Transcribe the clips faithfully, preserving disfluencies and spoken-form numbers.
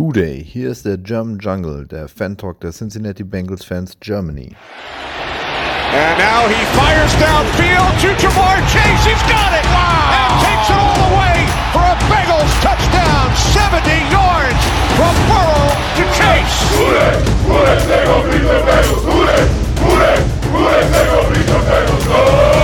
Hooday, hier ist der German Jungle, der Fan-Talk der Cincinnati Bengals Fans Germany. And now he fires downfield to Jamar Chase. He's got it! Wow! And takes it all the way for a Bengals touchdown. seventy yards from Burrow to Chase. Hooday! Hooday! They go beat the Bengals! Hooday! Hooday! Hooday! They go beat the Bengals! Go!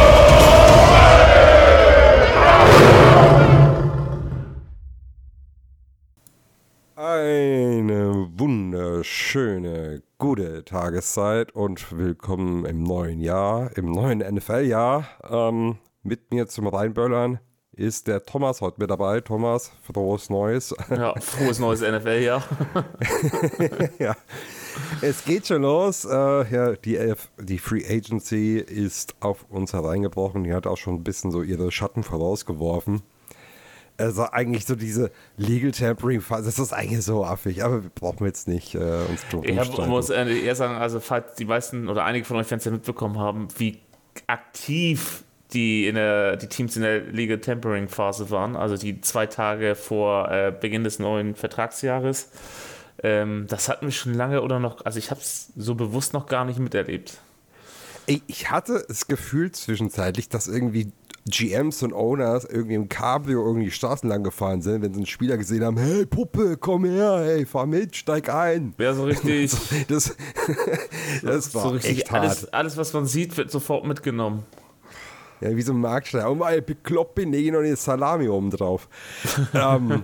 Eine wunderschöne, gute Tageszeit und willkommen im neuen Jahr, im neuen N F L-Jahr. Ähm, mit mir zum Reinböllern ist der Thomas heute mit dabei. Thomas, frohes Neues. Ja, frohes neues N F L-Jahr. Ja, es geht schon los. Äh, ja, die, F- die Free Agency ist auf uns hereingebrochen. Die hat auch schon ein bisschen so ihre Schatten vorausgeworfen. Also eigentlich so diese Legal Tampering Phase, das ist eigentlich so affig, aber wir brauchen jetzt nicht äh, uns drum Ich hab, streiten. muss eher sagen, also falls die meisten oder einige von euch Fans ja mitbekommen haben, wie aktiv die, in der, die Teams in der Legal Tampering Phase waren, also die zwei Tage vor äh, Beginn des neuen Vertragsjahres, ähm, das hatten wir schon lange oder noch, also ich habe es so bewusst noch gar nicht miterlebt. Ey, ich hatte das Gefühl zwischenzeitlich, dass irgendwie G Ms und Owners irgendwie im Cabrio irgendwie die Straßen lang gefahren sind, wenn sie einen Spieler gesehen haben, hey Puppe, komm her, hey, fahr mit, steig ein. Ja, so richtig. das das war so richtig echt hart. alles, alles, was man sieht, wird sofort mitgenommen. Ja, wie so ein Marktschreier. Oh mein, bekloppt bin, lege noch eine Salami oben drauf. ähm,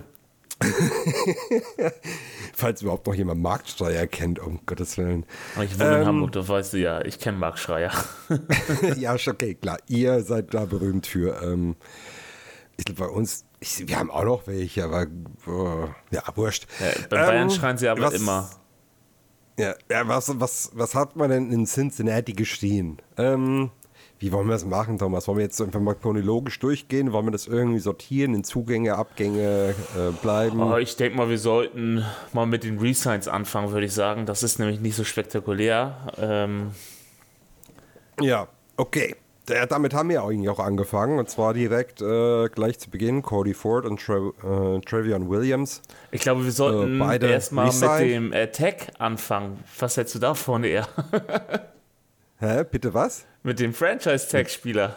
Falls überhaupt noch jemand Marktschreier kennt, um Gottes Willen. Ich wohne Ähm, in Hamburg, da weißt du ja, ich kenne Marc Schreier. Ja, okay, klar. Ihr seid da berühmt für. Ähm, ich glaube, bei uns, ich, wir haben auch noch welche, aber oh, ja, wurscht. Ja, bei Bayern Ähm, schreien sie aber was, immer. Ja, ja was, was, was hat man denn in Cincinnati geschrien? Ähm, wie wollen wir das machen, Thomas? Wollen wir jetzt einfach mal chronologisch durchgehen? Wollen wir das irgendwie sortieren, in Zugänge, Abgänge äh, bleiben? Oh, ich denke mal, wir sollten mal mit den Resigns anfangen, würde ich sagen. Das ist nämlich nicht so spektakulär. Ähm, Ja, okay. Ja, damit haben wir eigentlich auch angefangen. Und zwar direkt äh, gleich zu Beginn Cody Ford und Tra- äh, Travion Williams. ich glaube, wir sollten Äh, beide erstmal mit resigned. dem äh, Tag anfangen. Was hältst du davon eher? Hä, bitte was? Mit dem Franchise-Tag-Spieler.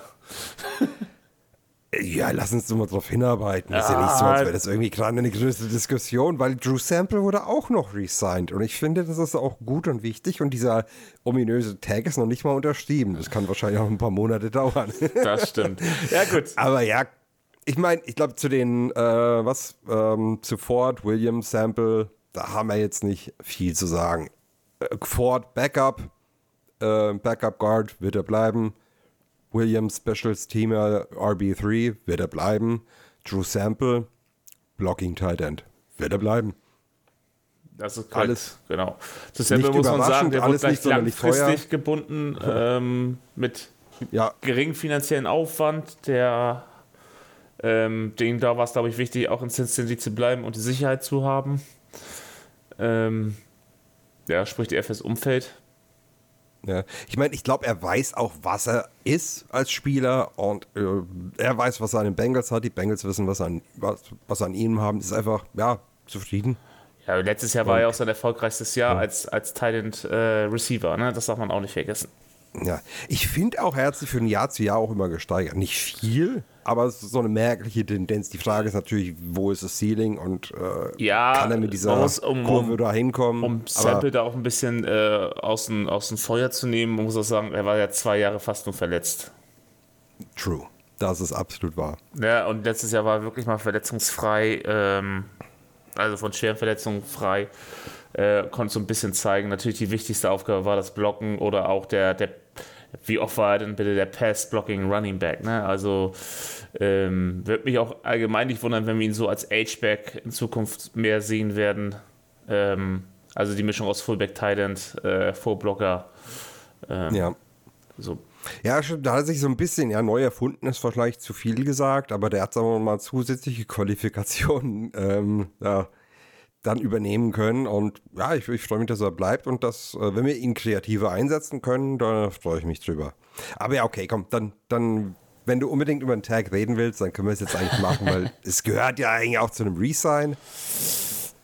Ja, lass uns doch mal drauf hinarbeiten. Das ist ja nicht so, als wäre das irgendwie gerade eine größere Diskussion, weil Drew Sample wurde auch noch resigned. Und ich finde, das ist auch gut und wichtig. Und dieser ominöse Tag ist noch nicht mal unterschrieben. Das kann wahrscheinlich auch ein paar Monate dauern. Das stimmt. Ja, gut. Aber ja, ich meine, ich glaube, zu den, äh, was, ähm, zu Ford, Williams, Sample, da haben wir jetzt nicht viel zu sagen. Äh, Ford, Backup, äh, Backup Guard wird er bleiben. Williams, Specials Teamer, R B drei, wird er bleiben. Drew Sample, Blocking Tight End, wird er bleiben. Das ist korrekt. Alles Genau. Zu Sample nicht muss man sagen, überraschend, der wurde alles gleich nicht sonderlich langfristig teuer. gebunden ähm, mit Ja, geringen finanziellen Aufwand, der ähm, denen da war es, glaube ich, wichtig, auch in Cincinnati zu bleiben und die Sicherheit zu haben. Ähm, ja, spricht eher fürs Umfeld. ja. Ich meine, ich glaube, er weiß auch, was er ist als Spieler und äh, er weiß, was er an den Bengals hat. Die Bengals wissen, was, an, was, was an ihm haben. Ist einfach, ja, zufrieden. Ja, letztes Jahr war ja auch sein erfolgreichstes Jahr als, als Tight End äh, Receiver, ne? Das darf man auch nicht vergessen. Ja, ich finde auch, er hat sich von Jahr zu Jahr auch immer gesteigert. Nicht viel, aber es ist so eine merkliche Tendenz. Die Frage ist natürlich, wo ist das Ceiling und äh, Ja, kann er mit dieser man muss, um, Kurve um, da hinkommen? um Sample da auch ein bisschen äh, aus, dem, aus dem Feuer zu nehmen, man muss auch sagen, er war ja zwei Jahre fast nur verletzt. True, das ist absolut wahr. Ja, und letztes Jahr war er wirklich mal verletzungsfrei, ähm, also von schweren Verletzungen frei, äh, konnte so ein bisschen zeigen. Natürlich die wichtigste Aufgabe war das Blocken oder auch der, der wie oft war er denn bitte der Pass-Blocking Running Back, ne? Also ähm, würde mich auch allgemein nicht wundern, wenn wir ihn so als H-Back in Zukunft mehr sehen werden. Ähm, also die Mischung aus Fullback, Tight End, äh, Fullblocker. Ähm, Ja. So. Ja, stimmt, da hat er sich so ein bisschen, ja, neu erfunden ist vielleicht zu viel gesagt, aber der hat, sagen wir mal, zusätzliche Qualifikationen ähm, ja, dann übernehmen können und ja, ich, ich freue mich, dass er bleibt und dass, äh, wenn wir ihn kreativer einsetzen können, da freue ich mich drüber. Aber ja, okay, komm, dann, dann, wenn du unbedingt über einen Tag reden willst, dann können wir es jetzt eigentlich machen, weil es gehört ja eigentlich auch zu einem Resign.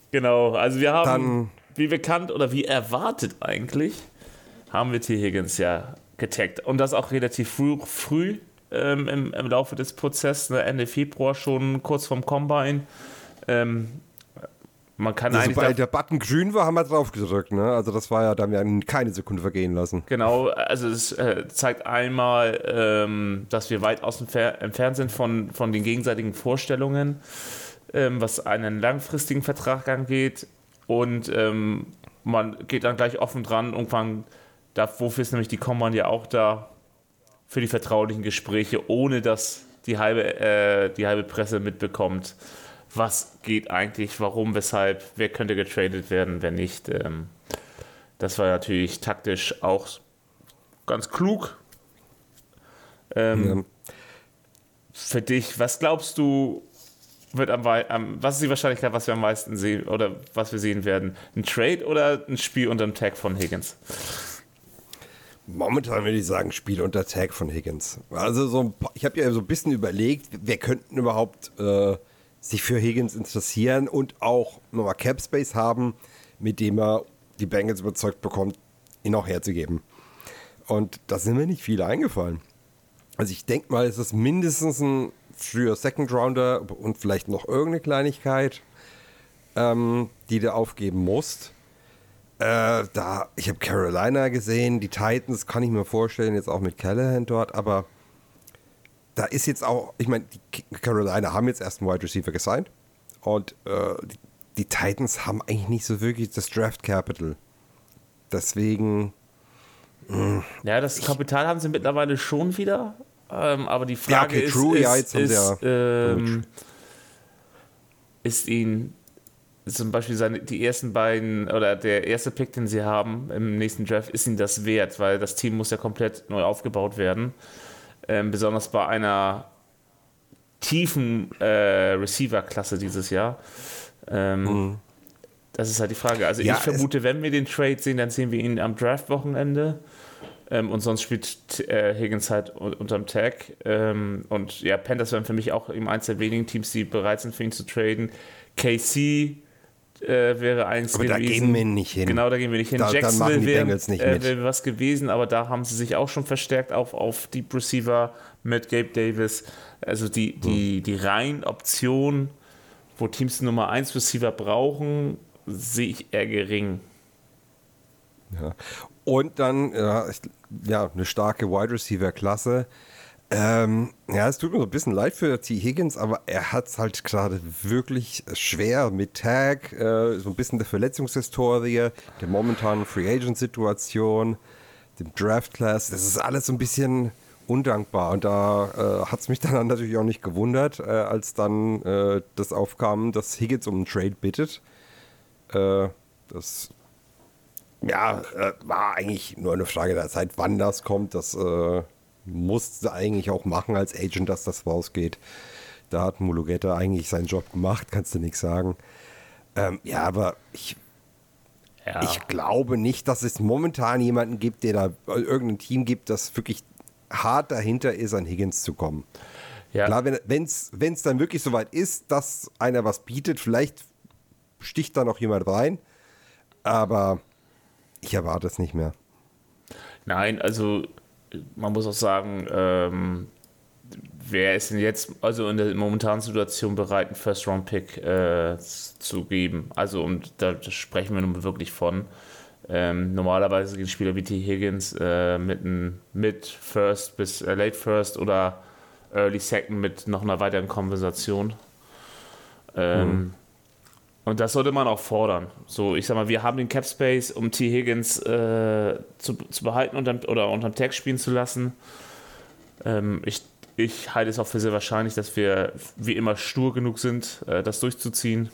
Genau, also wir haben, Dann, wie bekannt oder wie erwartet eigentlich, haben wir T. Higgins ja getaggt. Und das auch relativ früh, früh ähm, im, im Laufe des Prozesses, ne, Ende Februar schon, kurz vorm Combine. Ähm, man kann also eigentlich... sobald der Button grün war, haben wir drauf gedrückt. Ne? Also das war ja, da haben wir keine Sekunde vergehen lassen. Genau, also es äh, zeigt einmal, ähm, dass wir weit aus dem Fer- entfernt sind von, von den gegenseitigen Vorstellungen, ähm, was einen langfristigen Vertrag angeht. Und ähm, man geht dann gleich offen dran. Irgendwann, da, wofür ist nämlich die Combine ja auch da, für die vertraulichen Gespräche, ohne dass die halbe, äh, die halbe Presse mitbekommt, was geht eigentlich, warum, weshalb, wer könnte getradet werden, wer nicht. Ähm, das war natürlich taktisch auch ganz klug. Ähm, Ja. Für dich, was glaubst du, wird am, wei- am was ist die Wahrscheinlichkeit, was wir am meisten sehen oder was wir sehen werden? Ein Trade oder ein Spiel unter dem Tag von Higgins? Momentan würde ich sagen, Spiel unter Tag von Higgins. Also so ein paar, ich habe ja so ein bisschen überlegt, wer könnten überhaupt äh, sich für Higgins interessieren und auch nochmal Cap Space haben, mit dem er die Bengals überzeugt bekommt, ihn auch herzugeben. Und da sind mir nicht viele eingefallen. Also ich denke mal, es ist mindestens ein früher Second Rounder und vielleicht noch irgendeine Kleinigkeit, ähm, die du aufgeben musst. Äh, da, ich habe Carolina gesehen, die Titans kann ich mir vorstellen, jetzt auch mit Callahan dort, aber da ist jetzt auch, ich meine, die Carolina haben jetzt erst einen Wide Receiver gesigned und äh, die, die Titans haben eigentlich nicht so wirklich das Draft Capital. Deswegen. Mh, Ja, das Kapital haben sie mittlerweile schon wieder, ähm, aber die Frage okay, ist, true, ist, ja, jetzt haben ist, sie ähm, ist ihn zum Beispiel seine, die ersten beiden oder der erste Pick, den sie haben im nächsten Draft, ist ihnen das wert, weil das Team muss ja komplett neu aufgebaut werden. Ähm, besonders bei einer tiefen äh, Receiver-Klasse dieses Jahr. Ähm, mhm. Das ist halt die Frage. Also ja, ich vermute, wenn wir den Trade sehen, dann sehen wir ihn am Draft-Wochenende. Ähm, und sonst spielt äh, Higgins halt unterm Tag. Ähm, und ja, Panthers wären für mich auch eben eins der wenigen Teams, die bereit sind, für ihn zu traden. K C äh, wäre eins aber gewesen. Da gehen wir nicht hin. Genau, da gehen wir nicht hin. Da, Jacksonville wäre äh, wär was gewesen, aber da haben sie sich auch schon verstärkt auf, auf Deep Receiver mit Gabe Davis. Also die, die, die Reihenoption, wo Teams Nummer eins Receiver brauchen, sehe ich eher gering. Ja. Und dann ja, ja, eine starke Wide Receiver Klasse. Ähm, ja, es tut mir so ein bisschen leid für T. Higgins, aber er hat es halt gerade wirklich schwer mit Tag, äh, so ein bisschen der Verletzungshistorie, der momentanen Free Agent Situation, dem Draft Class. Das ist alles so ein bisschen undankbar und da äh, hat es mich dann natürlich auch nicht gewundert, äh, als dann äh, das aufkam, dass Higgins um einen Trade bittet. Äh, das ja, äh, war eigentlich nur eine Frage der Zeit, wann das kommt. Das äh, musste eigentlich auch machen als Agent, dass das rausgeht. Da hat Mulugeta eigentlich seinen Job gemacht, kannst du nichts sagen. Ähm, ja, aber ich, ja. ich glaube nicht, dass es momentan jemanden gibt, der da äh, irgendein Team gibt, das wirklich hart dahinter ist, an Higgins zu kommen. Ja. Klar, wenn es dann wirklich soweit ist, dass einer was bietet, vielleicht sticht da noch jemand rein, aber ich erwarte es nicht mehr. Nein, also man muss auch sagen, ähm, wer ist denn jetzt also in der momentanen Situation bereit, einen First-Round-Pick äh, zu geben? Also und da sprechen wir nun wirklich von. Ähm, normalerweise gehen Spieler wie T. Higgins äh, mit einem Mid-First bis äh, Late-First oder Early-Second mit noch einer weiteren Konversation. Ähm, mhm. Und das sollte man auch fordern. So, ich sag mal, wir haben den Cap Space, um T. Higgins äh, zu, zu behalten unterm, oder unterm Tag spielen zu lassen. Ähm, ich, ich halte es auch für sehr wahrscheinlich, dass wir wie immer stur genug sind, äh, das durchzuziehen.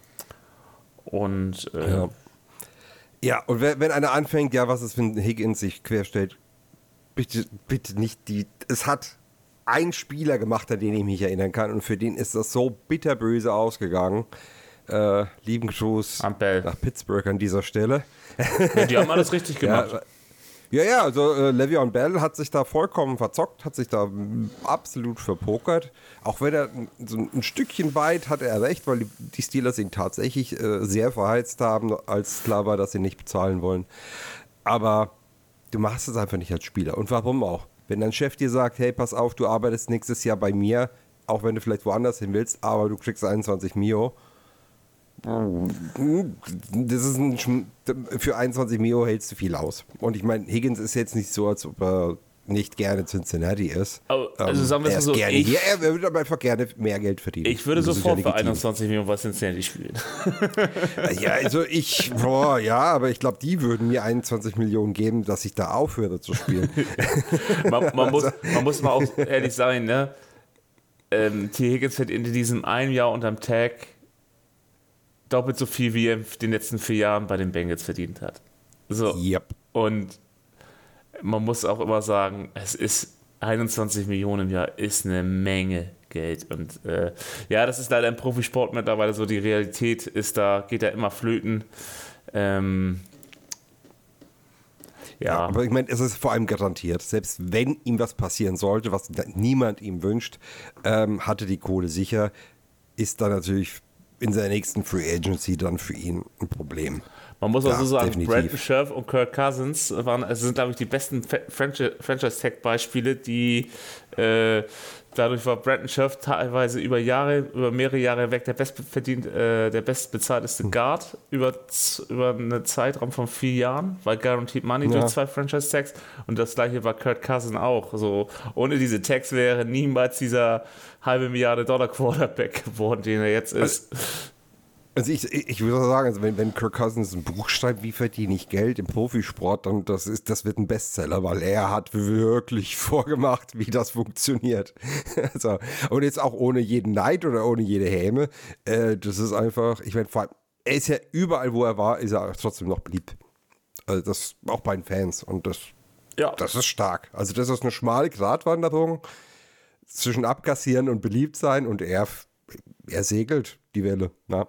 Und äh, ja. ja, und wenn, wenn einer anfängt, ja, was ist, wenn Higgins sich querstellt, bitte, bitte nicht die. Es hat ein Spieler gemacht, an den ich mich erinnern kann, und für den ist das so bitterböse ausgegangen. Äh, lieben Gruß Ampel. nach Pittsburgh an dieser Stelle. Ja, die haben alles richtig gemacht. Ja, Ja, ja, also äh, Le'Veon Bell hat sich da vollkommen verzockt, hat sich da m, absolut verpokert. Auch wenn er so ein Stückchen weit hat er recht, weil die, die Steelers ihn tatsächlich äh, sehr verheizt haben, als klar war, dass sie nicht bezahlen wollen. Aber du machst es einfach nicht als Spieler. Und warum auch? Wenn dein Chef dir sagt, hey, pass auf, du arbeitest nächstes Jahr bei mir, auch wenn du vielleicht woanders hin willst, aber du kriegst einundzwanzig Mio. Das ist ein, für einundzwanzig Mio hältst du viel aus. Und ich meine, Higgins ist jetzt nicht so, als ob er nicht gerne Cincinnati ist. Aber, also sagen wir er es so, gerne, ich, ja, er würde aber einfach gerne mehr Geld verdienen. Ich würde das sofort ja für einundzwanzig Millionen bei Cincinnati spielen. Ja, also ich, boah, ja, aber ich glaube, die würden mir einundzwanzig Millionen geben, dass ich da aufhöre zu spielen. man, man, muss, man muss mal auch ehrlich sein, ne? Ähm, T. Higgins hat in diesem einen Jahr unterm Tag doppelt so viel, wie er in den letzten vier Jahren bei den Bengals verdient hat. So. Yep. Und man muss auch immer sagen, es ist einundzwanzig Millionen im Jahr ist eine Menge Geld. Und äh, ja, das ist leider im Profisport mittlerweile so. Die Realität ist da, geht da immer flöten. Ähm, ja. Ja, aber ich meine, es ist vor allem garantiert, selbst wenn ihm was passieren sollte, was niemand ihm wünscht, ähm, hatte die Kohle sicher, ist da natürlich in seiner nächsten Free Agency dann für ihn ein Problem. Man muss auch Ja, so sagen, definitiv. Brandon Scherf und Kirk Cousins waren, also sind, glaube ich, die besten Franchise-Tag-Beispiele, die äh, dadurch war Brandon Scherf teilweise über Jahre, über mehrere Jahre hinweg der bestverdient, äh, der bestbezahlteste Guard über, über einen Zeitraum von vier Jahren, weil Guaranteed Money Ja. durch zwei Franchise-Tags und das gleiche war Kirk Cousins auch. So, ohne diese Tags wäre niemals dieser halbe Milliarde Dollar Quarterback geworden, den er jetzt ist. Also ich, ich, ich würde sagen, also wenn, wenn Kirk Cousins ein Buch schreibt, wie verdiene ich Geld im Profisport, dann das ist, das wird ein Bestseller, weil er hat wirklich vorgemacht, wie das funktioniert. Also, und jetzt auch ohne jeden Neid oder ohne jede Häme. Äh, das ist einfach, ich meine, vor allem, er ist ja überall, wo er war, ist er trotzdem noch beliebt. Also das auch bei den Fans. Und das, Ja. das ist stark. Also das ist eine schmale Gratwanderung zwischen abkassieren und beliebt sein und er, er segelt die Welle. Na.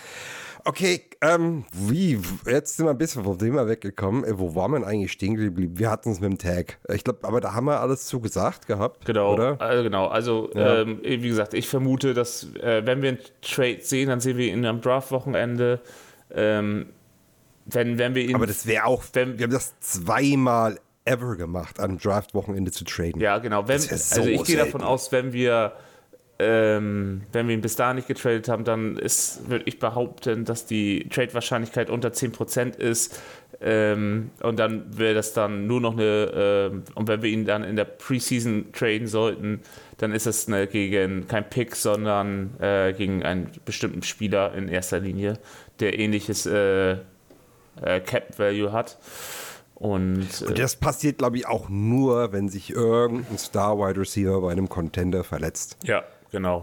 Okay, ähm, wie, jetzt sind wir ein bisschen vom Thema weggekommen. Äh, wo waren wir denn eigentlich stehen geblieben? Wir hatten es mit dem Tag. Ich glaube, aber da haben wir alles zu gesagt gehabt, Genau, oder? also genau. Also, Ja. ähm, wie gesagt, ich vermute, dass, äh, wenn wir einen Trade sehen, dann sehen wir ihn am Draft-Wochenende. Ähm, wenn, wenn wir ihn. Aber das wäre auch, wenn- wir haben das zweimal ever gemacht, am Draft-Wochenende zu traden. Ja, genau. Wenn, Das wär so also, ich gehe davon selten. aus, wenn wir. Ähm, wenn wir ihn bis dahin nicht getradet haben, dann ist, würde ich behaupten, dass die Trade-Wahrscheinlichkeit unter zehn Prozent ist. Ähm, und dann wäre das dann nur noch eine, ähm, und wenn wir ihn dann in der Preseason traden sollten, dann ist das eine, gegen kein Pick, sondern äh, gegen einen bestimmten Spieler in erster Linie, der ähnliches äh, äh, Cap-Value hat. Und, äh, Und das passiert, glaube ich, auch nur, wenn sich irgendein Star-Wide Receiver bei einem Contender verletzt. ja, genau.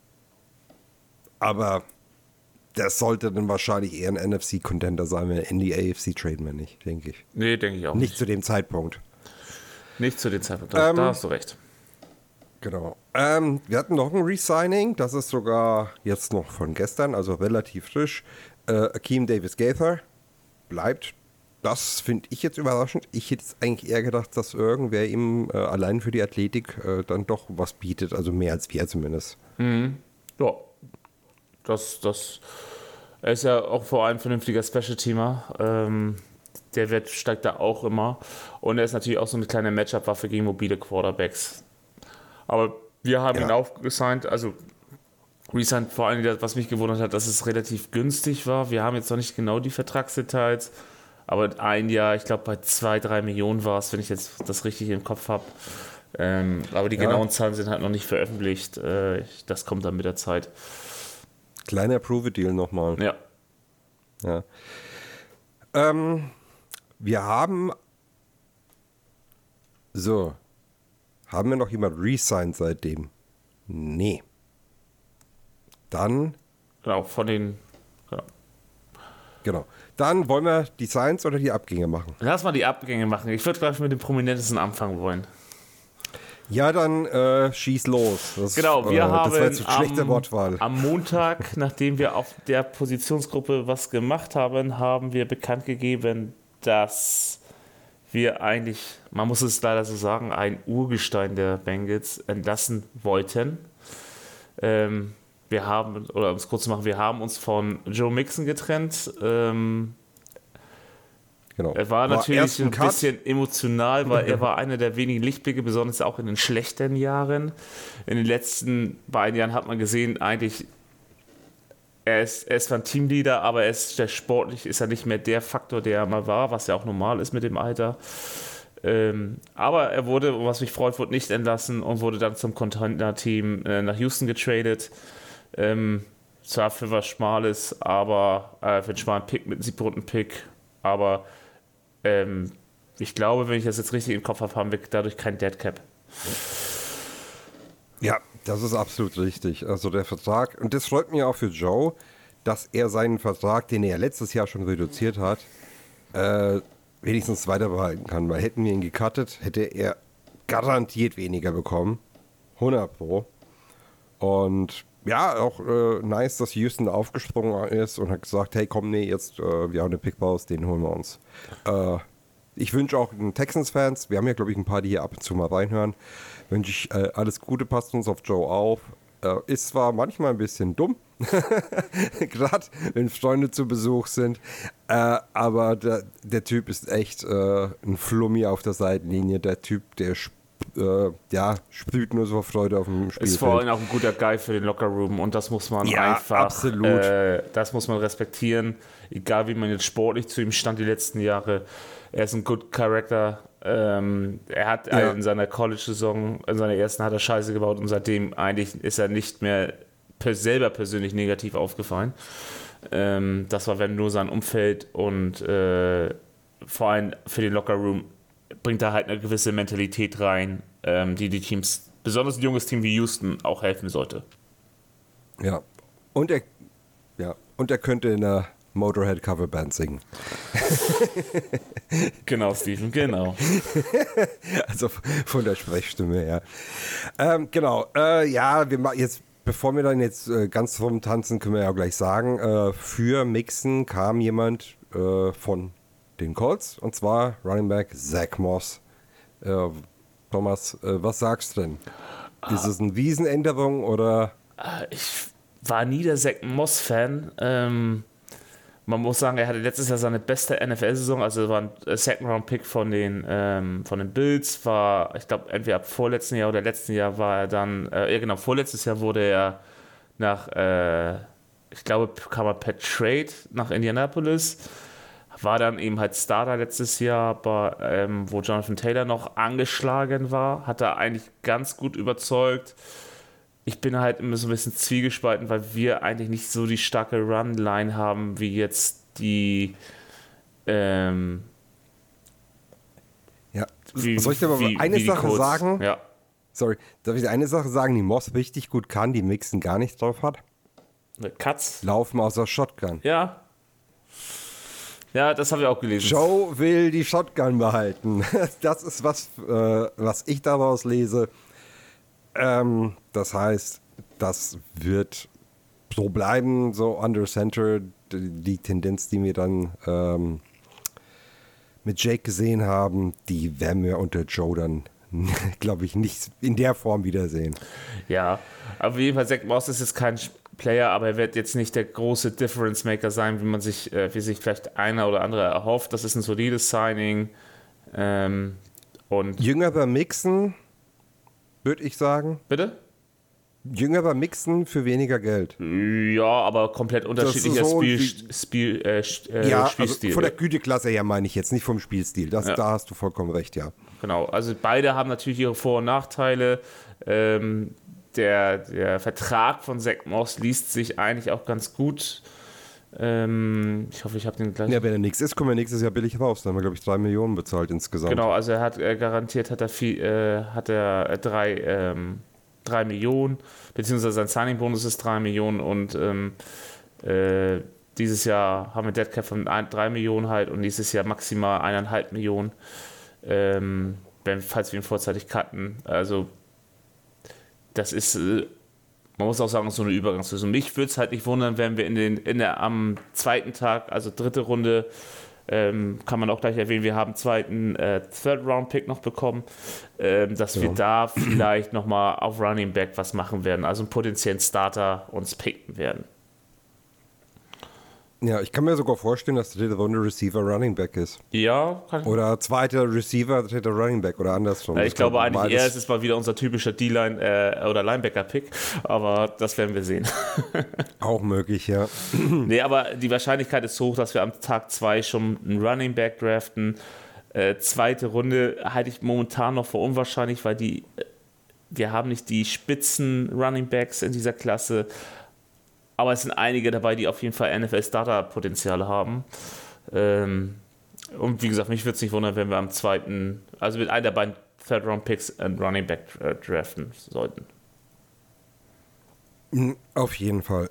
Aber das sollte dann wahrscheinlich eher ein N F C-Contender sein, wenn in die A F C traden wir nicht, denke ich. Nee, denke ich auch Nicht nicht. zu dem Zeitpunkt. Nicht zu dem Zeitpunkt. Da, Ähm, da hast du recht. Genau. Ähm, wir hatten noch ein Resigning, das ist sogar jetzt noch von gestern, also relativ frisch. Äh, Akeem Davis Gaither bleibt. Das finde ich jetzt überraschend. Ich hätte jetzt eigentlich eher gedacht, dass irgendwer ihm äh, allein für die Athletik äh, dann doch was bietet, also mehr als wir zumindest. Ja, das, das, er ist ja auch vor allem ein vernünftiger Special-Teamer. Ähm, der Wert steigt da auch immer. Und er ist natürlich auch so eine kleine Matchup-Waffe gegen mobile Quarterbacks. Aber wir haben Ja. ihn aufgesigned, also resigned vor allem, was mich gewundert hat, dass es relativ günstig war. Wir haben jetzt noch nicht genau die Vertragsdetails, aber ein Jahr, ich glaube bei zwei, drei Millionen war es, wenn ich jetzt das richtig im Kopf habe. Ähm, aber die Ja. genauen Zahlen sind halt noch nicht veröffentlicht. Äh, das kommt dann mit der Zeit. Kleiner Prove-Deal nochmal. Ja. Ja. Ähm, wir haben. So. Haben wir noch jemand resigned seitdem? Nee. Dann. Genau, von den. Ja. Genau. Dann wollen wir die Signs oder die Abgänge machen. Lass mal die Abgänge machen. Ich würde gleich mit dem Prominentesten anfangen wollen. Ja, dann äh, schieß los. Das, Genau, wir äh, haben Das war jetzt eine schlechte am, Wortwahl. am Montag, nachdem wir auf der Positionsgruppe was gemacht haben, haben wir bekannt gegeben, dass wir eigentlich, man muss es leider so sagen, ein Urgestein der Bengals entlassen wollten. Ähm, wir haben, oder um es kurz zu machen, wir haben uns von Joe Mixon getrennt. Ähm, Genau. Er war, war natürlich ein Cut. bisschen emotional, weil er war einer der wenigen Lichtblicke, besonders auch in den schlechten Jahren. In den letzten beiden Jahren hat man gesehen, eigentlich, er ist, er ist zwar ein Teamleader, aber er ist, der sportlich ist er nicht mehr der Faktor, der er mal war, was ja auch normal ist mit dem Alter. Ähm, aber er wurde, was mich freut, wurde nicht entlassen und wurde dann zum Contender-Team äh, nach Houston getradet. Ähm, zwar für was Schmales, aber äh, für einen schmalen Pick mit einem siebten Runden-Pick, aber ähm, ich glaube, wenn ich das jetzt richtig im Kopf habe, haben wir dadurch kein Dead Cap. Ja, das ist absolut richtig. Also der Vertrag, und das freut mich auch für Joe, dass er seinen Vertrag, den er letztes Jahr schon reduziert hat, äh, wenigstens weiter behalten kann. Weil hätten wir ihn gecuttet, hätte er garantiert weniger bekommen. hundert Pro. Und ja, auch äh, nice, dass Houston aufgesprungen ist und hat gesagt, hey komm, nee, jetzt, äh, wir haben einen Pick raus, den holen wir uns. Äh, ich wünsche auch den Texans-Fans, wir haben ja glaube ich ein paar, die hier ab und zu mal reinhören, wünsche ich äh, alles Gute, passt uns auf Joe auf. Äh, ist zwar manchmal ein bisschen dumm, gerade wenn Freunde zu Besuch sind, äh, aber der, der Typ ist echt äh, ein Flummi auf der Seitenlinie, der Typ, der sp- äh, ja, sprüht nur so Freude auf dem Spielfeld. Ist vor allem auch ein guter Guy für den Lockerroom und das muss man Ja, einfach, absolut. Äh, das muss man respektieren, egal wie man jetzt sportlich zu ihm stand die letzten Jahre. Er ist ein good Character. Ähm, er hat Ja. in seiner College-Saison, in seiner ersten hat er Scheiße gebaut und seitdem eigentlich ist er nicht mehr per selber persönlich negativ aufgefallen. Ähm, das war wenn nur sein Umfeld und äh, vor allem für den Lockerroom bringt er halt eine gewisse Mentalität rein, ähm, die die Teams, besonders ein junges Team wie Houston, auch helfen sollte. Ja. Und er, ja. Und er könnte in einer Motorhead-Coverband singen. Genau, Steven, genau. Also von der Sprechstimme her. Ähm, genau. Äh, ja, wir machen jetzt, bevor wir dann jetzt äh, ganz rumtanzen, können wir ja gleich sagen, äh, für Mixon kam jemand äh, von den Colts, und zwar Running Back Zach Moss. Äh, Thomas, äh, was sagst du denn? Ist es eine Wiesenänderung oder? Ich war nie der Zach Moss-Fan. Ähm, man muss sagen, er hatte letztes Jahr seine beste N F L-Saison, also war ein Second-Round-Pick von den, ähm, von den Bills, war, ich glaube, entweder ab vorletzten Jahr oder letzten Jahr war er dann, äh, ja genau, vorletztes Jahr wurde er nach, äh, ich glaube, kam er per Trade nach Indianapolis. War dann eben halt Starter letztes Jahr, aber, ähm, wo Jonathan Taylor noch angeschlagen war, hat er eigentlich ganz gut überzeugt. Ich bin halt immer so ein bisschen zwiegespalten, weil wir eigentlich nicht so die starke Run-Line haben, wie jetzt die ähm, Ja. wie, Soll ich dir aber wie, eine wie die Sache Colts. sagen? Ja. Sorry, darf ich dir eine Sache sagen, die Moss richtig gut kann, die Mixon gar nicht drauf hat? Katz? Laufen aus der Shotgun. Ja. Ja, das habe ich auch gelesen. Joe will die Shotgun behalten. Das ist was, äh, was ich daraus lese. Ähm, das heißt, das wird so bleiben, so under center. Die Tendenz, die wir dann ähm, mit Jake gesehen haben, die werden wir unter Joe dann, glaube ich, nicht in der Form wiedersehen. Ja, auf jeden Fall, Zach Moss ist jetzt kein Player, aber er wird jetzt nicht der große Difference Maker sein, wie man sich, äh, wie sich vielleicht einer oder andere erhofft. Das ist ein solides Signing. Ähm, und Jüngerer Mixon, würde ich sagen. bitte? Jüngerer Mixon für weniger Geld. Ja, aber komplett unterschiedlicher so Spiel, wie- Spiel, äh, äh, Ja, also Spielstil. von der Güteklasse her meine ich jetzt, nicht vom Spielstil. Das, Ja. Da hast du vollkommen recht, ja. Genau, also beide haben natürlich ihre Vor- und Nachteile. Ähm, der, der Vertrag von Zach Moss liest sich eigentlich auch ganz gut. Ähm, ich hoffe, ich habe den gleich. Ja, wenn er nichts ist, kommen wir nächstes Jahr billig raus. Dann haben wir, glaube ich, drei Millionen bezahlt insgesamt. Genau, also er hat äh, garantiert hat er, viel, äh, hat er äh, drei, ähm, drei Millionen, beziehungsweise sein Signing-Bonus ist drei Millionen und ähm, äh, dieses Jahr haben wir Dead Cap von ein, drei Millionen halt und nächstes Jahr maximal eineinhalb Millionen, ähm, wenn, falls wir ihn vorzeitig cutten. Also das ist, äh, man muss auch sagen, so eine Übergangslösung. Mich würde es halt nicht wundern, wenn wir in den, in der, am zweiten Tag, also dritte Runde, ähm, kann man auch gleich erwähnen, wir haben einen zweiten äh, Third-Round-Pick noch bekommen, ähm, dass ja. wir da vielleicht nochmal auf Running Back was machen werden, also einen potenziellen Starter uns picken werden. Ja, ich kann mir sogar vorstellen, dass der dritte Receiver Running Back ist. Ja, kann ich. Oder zweiter Receiver, dritter Running Back oder andersrum. Ja, ich, ich glaube glaub, eigentlich eher, es ist mal wieder unser typischer D-Line äh, oder Linebacker-Pick, aber das werden wir sehen. Auch möglich, ja. Nee, aber die Wahrscheinlichkeit ist hoch, dass wir am Tag zwei schon einen Running Back draften. Äh, zweite Runde halte ich momentan noch für unwahrscheinlich, weil die, wir haben nicht die spitzen Running Backs in dieser Klasse. Aber es sind einige dabei, die auf jeden Fall N F L-Starter-Potenziale haben. Ähm, und wie gesagt, mich würde es nicht wundern, wenn wir am zweiten, also mit einer der beiden Third-Round-Picks einen Running Back äh, draften sollten. Auf jeden Fall.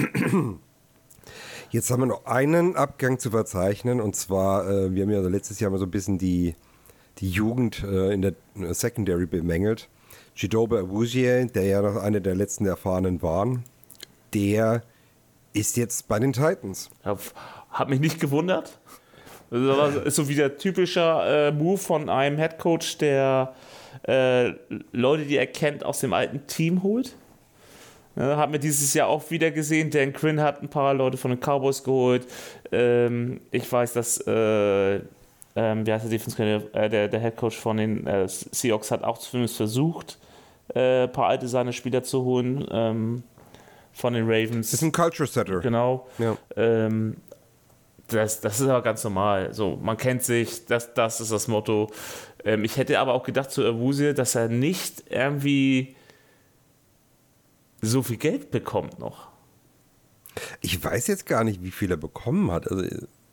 Jetzt haben wir noch einen Abgang zu verzeichnen. Und zwar, äh, wir haben ja letztes Jahr mal so ein bisschen die, die Jugend äh, in der Secondary bemängelt. Chidobe Awuzie, der ja noch einer der letzten Erfahrenen waren, der ist jetzt bei den Titans. Ja, hat mich nicht gewundert. Das ist so wie der typische äh, Move von einem Headcoach, der äh, Leute, die er kennt, aus dem alten Team holt. Ja, hat mir dieses Jahr auch wieder gesehen. Dan Quinn hat ein paar Leute von den Cowboys geholt. Ähm, ich weiß, dass äh, ähm, wie heißt der Defense äh, der, der Headcoach von den äh, Seahawks hat auch zumindest versucht, äh, ein paar alte seine Spieler zu holen. Ähm, von den Ravens. Das ist ein Culture Setter. Genau. Ja. Ähm, das, das ist aber ganz normal. So, man kennt sich, das, das ist das Motto. Ähm, ich hätte aber auch gedacht zu Awuzie, dass er nicht irgendwie so viel Geld bekommt noch. Ich weiß jetzt gar nicht, wie viel er bekommen hat. Also,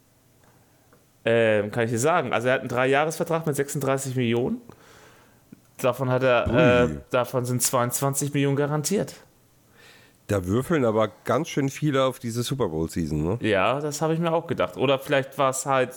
ähm, kann ich dir sagen. Also er hat einen Dreijahresvertrag mit sechsunddreißig Millionen. Davon hat er, äh, davon sind zweiundzwanzig Millionen garantiert. Da würfeln aber ganz schön viele auf diese Super Bowl-Season, ne? Ja, das habe ich mir auch gedacht. Oder vielleicht war es halt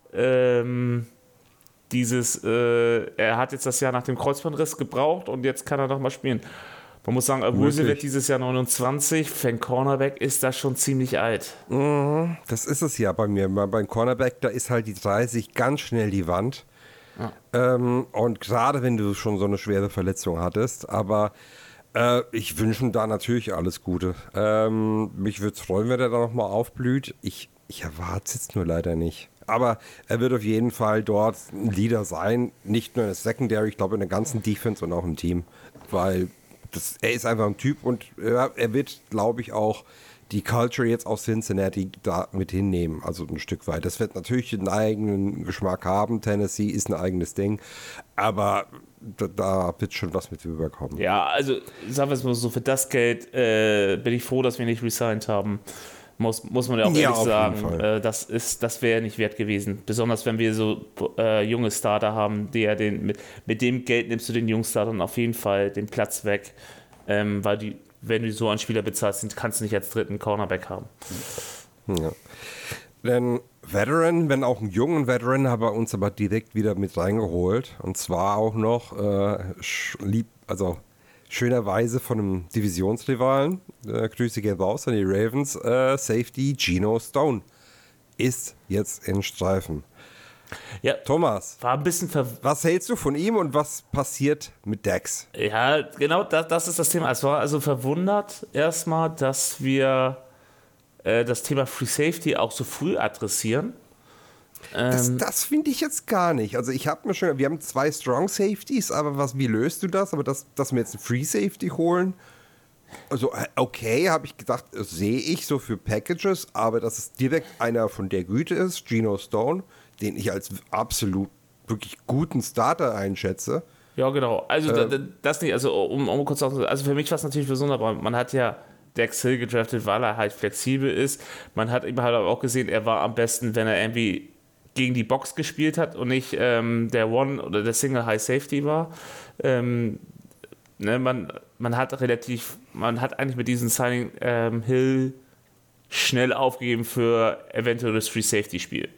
ähm, dieses, äh, er hat jetzt das Jahr nach dem Kreuzbandriss gebraucht und jetzt kann er noch mal spielen. Man muss sagen, Awuzie wird dieses Jahr neunundzwanzig, für einen Cornerback ist das schon ziemlich alt. Mhm, das ist es ja bei mir. Beim Cornerback, da ist halt die dreißig ganz schnell die Wand. Ja. Ähm, und gerade wenn du schon so eine schwere Verletzung hattest, aber Äh, ich wünsche ihm da natürlich alles Gute. Ähm, mich würde es freuen, wenn er da nochmal aufblüht. Ich, ich erwarte es jetzt nur leider nicht. Aber er wird auf jeden Fall dort ein Leader sein. Nicht nur in der Secondary, ich glaube in der ganzen Defense und auch im Team. Weil das, er ist einfach ein Typ und er, er wird, glaube ich, auch die Culture jetzt aus Cincinnati da mit hinnehmen. Also ein Stück weit. Das wird natürlich einen eigenen Geschmack haben. Tennessee ist ein eigenes Ding. Aber Da, da wird schon was mit rüberkommen. Ja, also sagen wir es mal so, für das Geld äh, bin ich froh, dass wir nicht resigned haben. Muss, muss man ja auch ja, ehrlich sagen. Äh, das ist, das wäre nicht wert gewesen. Besonders wenn wir so äh, junge Starter haben, die ja den, mit, mit dem Geld nimmst du den jungen Startern auf jeden Fall den Platz weg. Ähm, weil die, wenn du so einen Spieler bezahlst, kannst du nicht als dritten Cornerback haben. Ja. Denn Veteran, wenn auch einen jungen Veteran, haben wir uns aber direkt wieder mit reingeholt. Und zwar auch noch äh, lieb, also schönerweise von einem Divisionsrivalen. Äh, Grüße gehen raus an die Ravens. Äh, Safety Geno Stone ist jetzt in Streifen. Ja, Thomas, war ein bisschen ver- was hältst du von ihm und was passiert mit Dax? Ja, genau, das, das ist das Thema. Es war also verwundert erstmal, dass wir das Thema Free Safety auch so früh adressieren. Das, Ähm, das finde ich jetzt gar nicht. Also ich habe mir schon, wir haben zwei Strong Safeties, aber was, wie löst du das? Aber das, dass wir jetzt einen Free Safety holen, also okay, habe ich gedacht, sehe ich so für Packages, aber dass es direkt einer von der Güte ist, Geno Stone, den ich als absolut wirklich guten Starter einschätze. ja, genau. Also Ähm, da, das nicht, also um, um kurz auch, also für mich war es natürlich besonders, aber man hat ja Dax Hill gedraftet, weil er halt flexibel ist. Man hat eben halt auch gesehen, er war am besten, wenn er irgendwie gegen die Box gespielt hat und nicht ähm, der One oder der Single High Safety war. Ähm, ne, man, man hat relativ, man hat eigentlich mit diesem Signing ähm, Hill schnell aufgegeben für eventuell das Free Safety Spiel.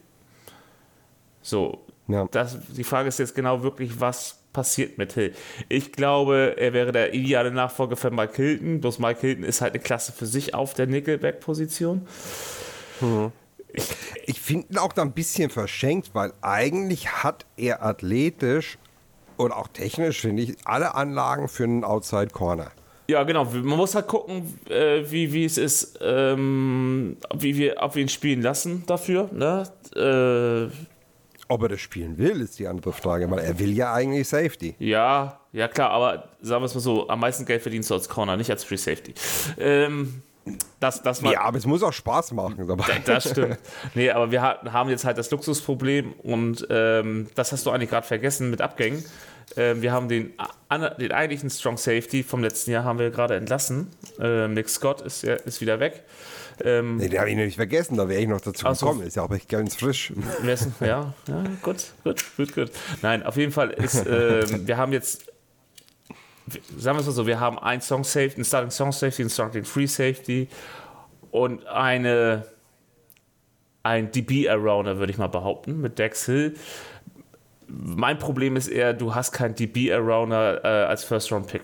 So, Ja. das, die Frage ist jetzt genau wirklich, was passiert mit Hill. Ich glaube, er wäre der ideale Nachfolger für Mike Hilton. Bloß Mike Hilton ist halt eine Klasse für sich auf der Nickelback-Position. Mhm. Ich, ich finde ihn auch da ein bisschen verschenkt, weil eigentlich hat er athletisch und auch technisch, finde ich, alle Anlagen für einen Outside Corner. Ja, genau. Man muss halt gucken, äh, wie, wie es ist, ähm, wie wir, ob wir ihn spielen lassen dafür. Ne? Äh, Ob er das spielen will, ist die andere Frage, weil er will ja eigentlich Safety. ja, ja klar, aber sagen wir es mal so, am meisten Geld verdienst du als Corner, nicht als Free Safety. Ähm, das, das war, Ja, aber es muss auch Spaß machen dabei. Das stimmt. Nee, aber wir haben jetzt halt das Luxusproblem und ähm, das hast du eigentlich gerade vergessen mit Abgängen. Ähm, wir haben den, den eigentlichen Strong Safety vom letzten Jahr haben wir gerade entlassen. Ähm, Nick Scott ist, ist wieder weg. Ähm, Nee, den habe ich nicht vergessen, da wäre ich noch dazu Ach so. gekommen. Ist ja auch echt ganz frisch. wer ist- ja, ja, gut, gut, gut, gut. Nein, auf jeden Fall ist, ähm, wir haben jetzt, sagen wir es mal so, wir haben einen Strong Safety, einen Starting Strong Safety, einen Starting Free Safety und eine, ein D B-Arounder, würde ich mal behaupten, mit Dex Hill. Mein Problem ist eher, du hast keinen D B-Arounder äh, als First-Round-Pick.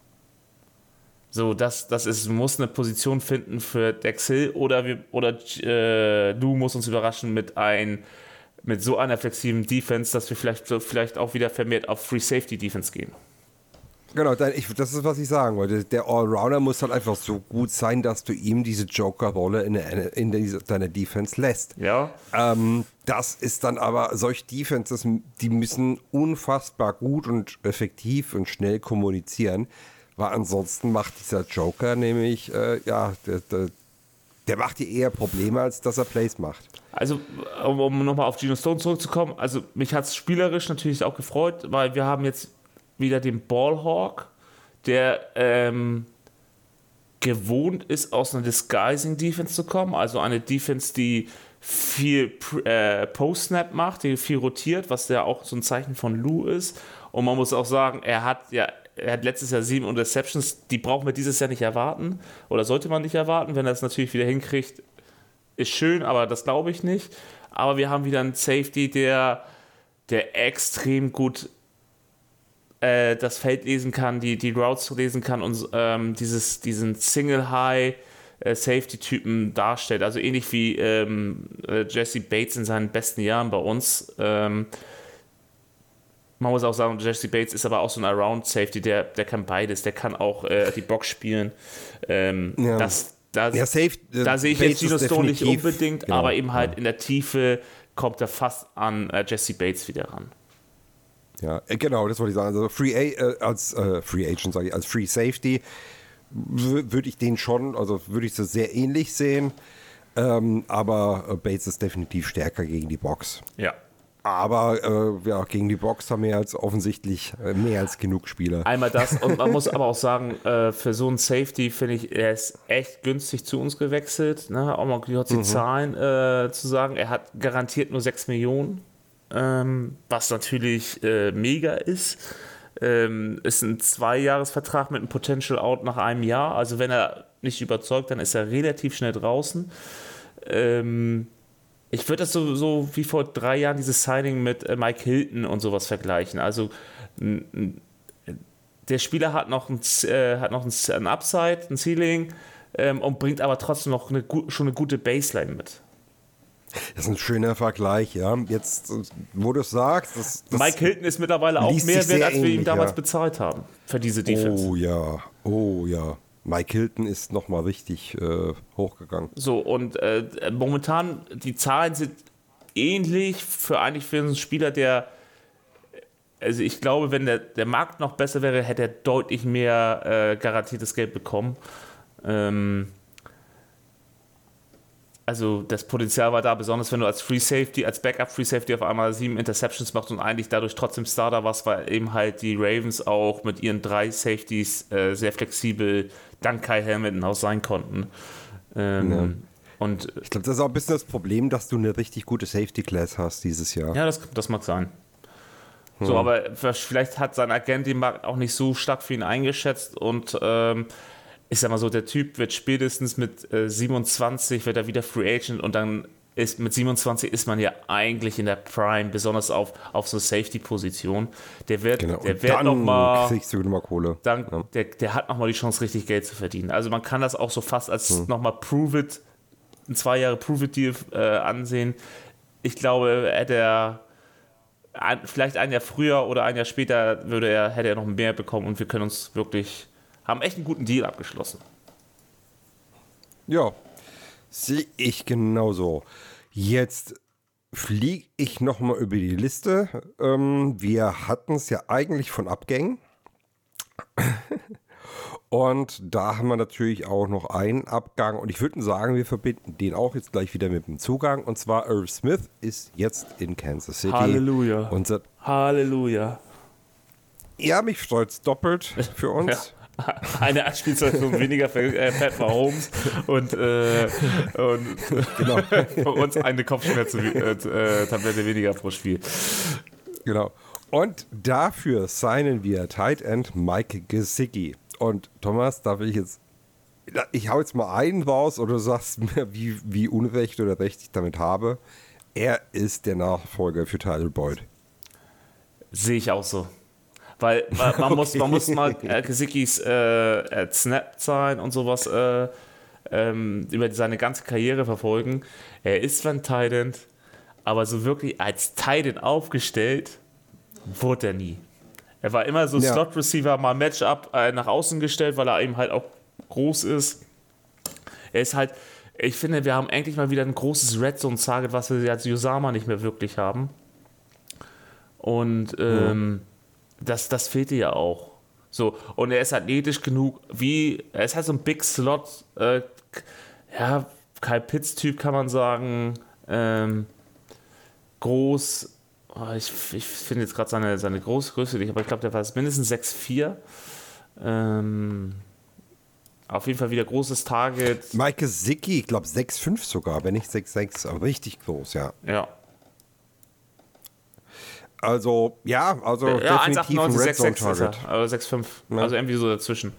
So, das, das ist, du musst eine Position finden für Dex Hill oder, wir, oder äh, du musst uns überraschen mit, ein, mit so einer flexiblen Defense, dass wir vielleicht, so, vielleicht auch wieder vermehrt auf Free-Safety-Defense gehen. Genau, dann, ich, das ist, was ich sagen wollte. Der Allrounder muss halt einfach so gut sein, dass du ihm diese Joker-Rolle in, der, in dieser, deiner Defense lässt. Ja, Ähm, das ist dann aber, solche Defenses, die müssen unfassbar gut und effektiv und schnell kommunizieren, weil ansonsten macht dieser Joker nämlich, äh, ja, der, der, der macht dir eher Probleme, als dass er Plays macht. also um, um nochmal auf Geno Stone zurückzukommen, also mich hat es spielerisch natürlich auch gefreut, weil wir haben jetzt wieder den Ballhawk, der ähm, gewohnt ist, aus einer Disguising-Defense zu kommen, also eine Defense, die viel äh, Post-Snap macht, die viel rotiert, was ja auch so ein Zeichen von Lou ist. Und man muss auch sagen, er hat ja, er hat letztes Jahr sieben Interceptions, die brauchen wir dieses Jahr nicht erwarten oder sollte man nicht erwarten. Wenn er es natürlich wieder hinkriegt, ist schön, aber das glaube ich nicht. Aber wir haben wieder einen Safety, der, der extrem gut äh, das Feld lesen kann, die, die Routes lesen kann und ähm, dieses, diesen Single-High äh, Safety-Typen darstellt. Also ähnlich wie ähm, äh, Jesse Bates in seinen besten Jahren bei uns. Ähm, man muss auch sagen, Jesse Bates ist aber auch so ein Around-Safety, der, der kann beides. Der kann auch äh, die Box spielen. Ähm, Ja. das, das, Ja, safe, äh, da sehe ich Bates jetzt Geno ist Stone nicht definitiv- unbedingt, genau, aber eben halt ja. in der Tiefe kommt er fast an äh, Jesse Bates wieder ran. Ja, äh, genau, das wollte ich sagen. Also Free A, äh, als äh, Free Agent, sage ich, als Free Safety würde ich den schon, also würde ich so sehr ähnlich sehen. Ähm, aber äh, Bates ist definitiv stärker gegen die Box. Ja. Aber äh, ja, gegen die Box haben wir jetzt offensichtlich äh, mehr als genug Spieler. Einmal das und man muss aber auch sagen, äh, für so einen Safety finde ich, er ist echt günstig zu uns gewechselt. Ne? Auch mal kurz die Mhm. Zahlen äh, zu sagen. Er hat garantiert nur sechs Millionen, ähm, was natürlich äh, mega ist. Ähm, ist ein Zweijahresvertrag mit einem Potential Out nach einem Jahr. Also wenn er nicht überzeugt, dann ist er relativ schnell draußen. Ähm, ich würde das so, so wie vor drei Jahren dieses Signing mit äh, Mike Hilton und sowas vergleichen. Also n, n, der Spieler hat noch ein, äh, hat noch ein, ein Upside, ein Ceiling ähm, und bringt aber trotzdem noch eine, schon eine gute Baseline mit. Das ist ein schöner Vergleich, ja. Jetzt, äh, wo du es sagst, das, das Mike Hilton ist mittlerweile auch liest mehr sich wert, sehr als wir ihm ähnlich, damals ja. bezahlt haben für diese Defense. Oh ja, oh ja. Mike Hilton ist nochmal richtig äh, hochgegangen. So, und äh, momentan, die Zahlen sind ähnlich für eigentlich für einen Spieler, der, also ich glaube, wenn der, der Markt noch besser wäre, hätte er deutlich mehr äh, garantiertes Geld bekommen. Ähm, also das Potenzial war da, besonders wenn du als Free Safety, als Backup Free Safety auf einmal sieben Interceptions machst und eigentlich dadurch trotzdem Starter warst, weil eben halt die Ravens auch mit ihren drei Safeties äh, sehr flexibel dank Kai Hamilton auch sein konnten. Ähm, Ja. Und Ich glaube, das ist auch ein bisschen das Problem, dass du eine richtig gute Safety Class hast dieses Jahr. ja, das, das mag sein. So, aber vielleicht hat sein Agent den Markt auch nicht so stark für ihn eingeschätzt und ähm, ich sag mal so, der Typ wird spätestens mit äh, siebenundzwanzig wird er wieder Free Agent und dann ist mit siebenundzwanzig ist man ja eigentlich in der Prime, besonders auf, auf so Safety-Position. Der wird, Genau. der Und wird dann noch mal, kriegst du wieder mal Kohle. dann, Ja. der, der hat nochmal die Chance, richtig Geld zu verdienen. Also man kann das auch so fast als nochmal Prove It, ein zwei Jahre Prove It Deal äh, ansehen. ich glaube, hätte er ein, vielleicht ein Jahr früher oder ein Jahr später würde er, hätte er noch mehr bekommen und wir können uns wirklich, haben echt einen guten Deal abgeschlossen. Ja, sehe ich genauso. Jetzt fliege ich nochmal über die Liste. Ähm, wir hatten es ja eigentlich von Abgängen. Und da haben wir natürlich auch noch einen Abgang. Und ich würde sagen, wir verbinden den auch jetzt gleich wieder mit dem Zugang. Und zwar Irv Smith ist jetzt in Kansas City. Halleluja. Unser, Halleluja. ja, mich freut es doppelt für uns. Ja. Eine Spielstation weniger für äh, Pat Mahomes und, äh, und Genau. für uns eine Kopfschmerz-Tablette weniger pro Spiel. Genau. Und dafür signen wir Tight End Mike Gesicki. Und Thomas, da will ich jetzt, ich hau jetzt mal einen raus oder du sagst mir, wie, wie unrecht oder recht ich damit habe. Er ist der Nachfolger für Tyler Boyd. Sehe ich auch so. Weil man, man, okay. muss, man muss mal äh, Gesickis äh, Snap-Zahlen und sowas äh, ähm, über seine ganze Karriere verfolgen. Er ist zwar ein Tight End, aber so wirklich als Tight End aufgestellt wurde er nie. Er war immer so ja. Slot-Receiver, mal Matchup äh, nach außen gestellt, weil er eben halt auch groß ist. Er ist halt, ich finde, wir haben eigentlich mal wieder ein großes Red-Zone-Target, was wir als Usama nicht mehr wirklich haben. Und ähm, ja. das, das fehlte ja auch. So, und er ist athletisch genug, wie, er ist halt so ein Big Slot, äh, ja, Kyle Pitts-Typ kann man sagen, ähm, groß. Oh, ich ich finde jetzt gerade seine, seine Großgröße nicht, aber ich glaube, der war mindestens sechs vier. Ähm, auf jeden Fall wieder großes Target. Mike Gesicki, ich glaube sechs fünf sogar, wenn nicht sechs sechs, aber richtig groß, ja. Ja. Also, ja, also ja, definitiv ein Red Zone Target. Also sechs fünf, ja. Also irgendwie so dazwischen.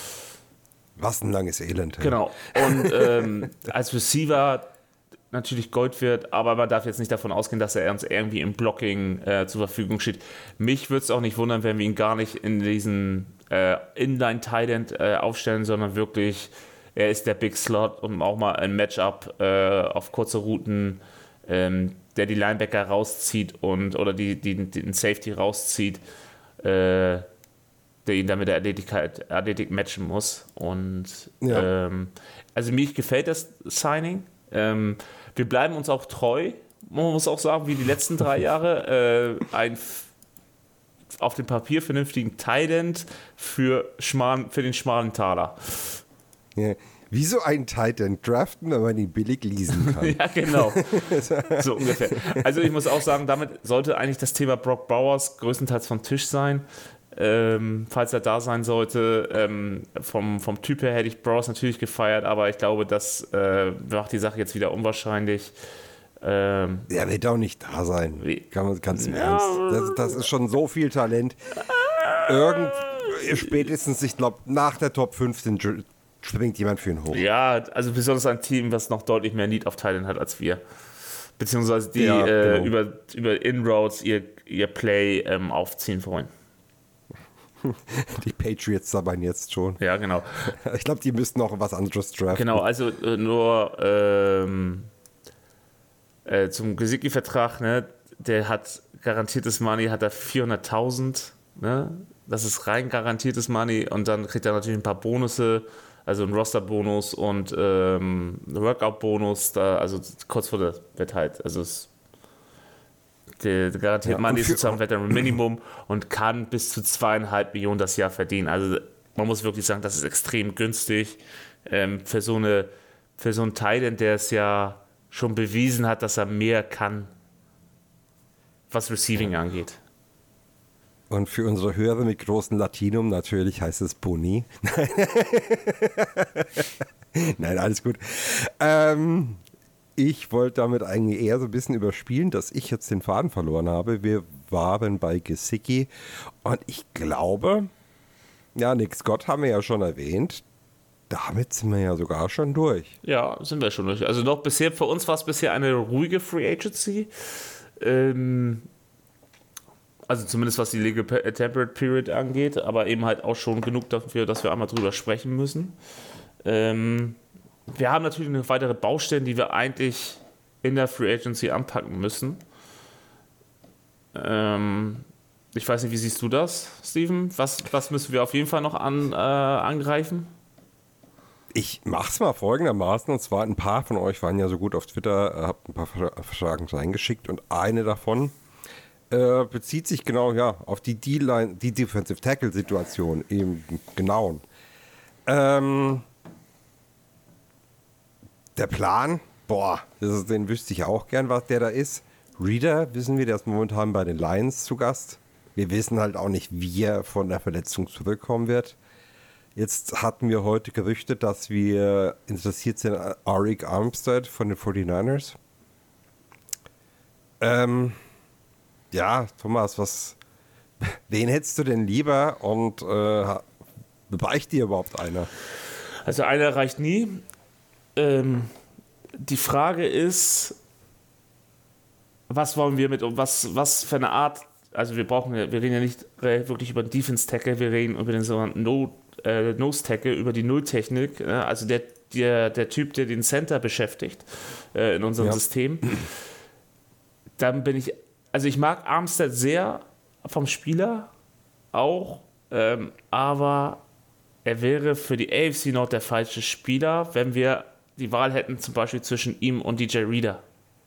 Was ein langes Elend. Genau. Und ähm, als Receiver natürlich Gold wird, aber man darf jetzt nicht davon ausgehen, dass er uns irgendwie im Blocking äh, zur Verfügung steht. Mich würde es auch nicht wundern, wenn wir ihn gar nicht in diesen äh, Inline-Tight End äh, aufstellen, sondern wirklich, er ist der Big Slot und auch mal ein Matchup äh, auf kurze Routen, ähm, der die Linebacker rauszieht und oder die, die, den Safety rauszieht, äh, der ihn dann mit der Athletik, Athletik matchen muss. Und ja. ähm, also mir gefällt das Signing. Ähm, wir bleiben uns auch treu, man muss auch sagen, wie die letzten drei Jahre, äh, ein f- auf dem Papier vernünftigen Tight End für, schmalen, für den schmalen Taler. Ja. Wie so einen Tight End draften, wenn man ihn billig leasen kann. Ja, genau. So ungefähr. Also ich muss auch sagen, damit sollte eigentlich das Thema Brock Bowers größtenteils vom Tisch sein. Ähm, falls er da sein sollte, ähm, vom, vom Typ her hätte ich Bowers natürlich gefeiert, aber ich glaube, das äh, macht die Sache jetzt wieder unwahrscheinlich. Ähm, er wird auch nicht da sein. Wie? Kann man ganz im Ja. Ernst. Das, das ist schon so viel Talent. Irgend, spätestens, ich glaube, nach der Top fünfzehn springt jemand für ihn hoch. Ja, also besonders ein Team, was noch deutlich mehr Need auf Thailand hat als wir. Beziehungsweise die Ja, äh, genau. über, über Inroads ihr, ihr Play ähm, aufziehen wollen. Die Patriots dabei jetzt schon. Ja, genau. Ich glaube, die müssten auch was anderes draften. Genau, also äh, nur ähm, äh, zum Gesicki-Vertrag, ne, der hat garantiertes Money, hat er vierhunderttausend, ne? Das ist rein garantiertes Money und dann kriegt er natürlich ein paar Bonusse, also ein Roster-Bonus und ähm, ein Workout-Bonus, da, also kurz vor der wird halt, also es der garantiert Ja, Money und ist für- sozusagen Veteran Minimum und kann bis zu zweieinhalb Millionen das Jahr verdienen. Also man muss wirklich sagen, das ist extrem günstig ähm, für so eine für so einen Tight End, der es ja schon bewiesen hat, dass er mehr kann, was Receiving angeht. Und für unsere Hörer mit großen Latinum natürlich heißt es Boni. Nein, alles gut. Ähm, ich wollte damit eigentlich eher so ein bisschen überspielen, dass ich jetzt den Faden verloren habe. Wir waren bei Gesicki und ich glaube, ja, Nick Scott haben wir ja schon erwähnt. Damit sind wir ja sogar schon durch. Ja, sind wir schon durch. Also noch bisher, für uns war es bisher eine ruhige Free Agency. Ähm, also zumindest was die Legal Temperate Period angeht, aber eben halt auch schon genug dafür, dass wir einmal drüber sprechen müssen. Ähm, wir haben natürlich noch weitere Baustellen, die wir eigentlich in der Free Agency anpacken müssen. Ähm, ich weiß nicht, wie siehst du das, Steven? Was, was müssen wir auf jeden Fall noch an, äh, angreifen? Ich mach's mal folgendermaßen, und zwar ein paar von euch waren ja so gut auf Twitter, äh, habt ein paar Fragen reingeschickt und eine davon äh, bezieht sich genau ja auf die D-Line, die Defensive Tackle Situation im Genauen. Ähm, der Plan, boah, das ist, den wüsste ich auch gern, was der da ist. Reader, wissen wir, der ist momentan bei den Lions zu Gast. Wir wissen halt auch nicht, wie er von der Verletzung zurückkommen wird. Jetzt hatten wir heute gerüchtet, dass wir interessiert sind an Arik Armstead von den forty-niners. Ähm, ja, Thomas, was, wen hättest du denn lieber und äh, reicht dir überhaupt einer? Also einer reicht nie. Ähm, die Frage ist, was wollen wir mit, was, was für eine Art, also wir brauchen, wir reden ja nicht wirklich über den Defense-Tackle, wir reden über den sogenannten No Äh, Nose-Tackle, über die Null-Technik, äh, also der, der, der Typ, der den Center beschäftigt äh, in unserem ja. System. Dann bin ich, also ich mag Armstead sehr vom Spieler auch, ähm, aber er wäre für die A F C Nord der falsche Spieler, wenn wir die Wahl hätten, zum Beispiel zwischen ihm und D J Reader.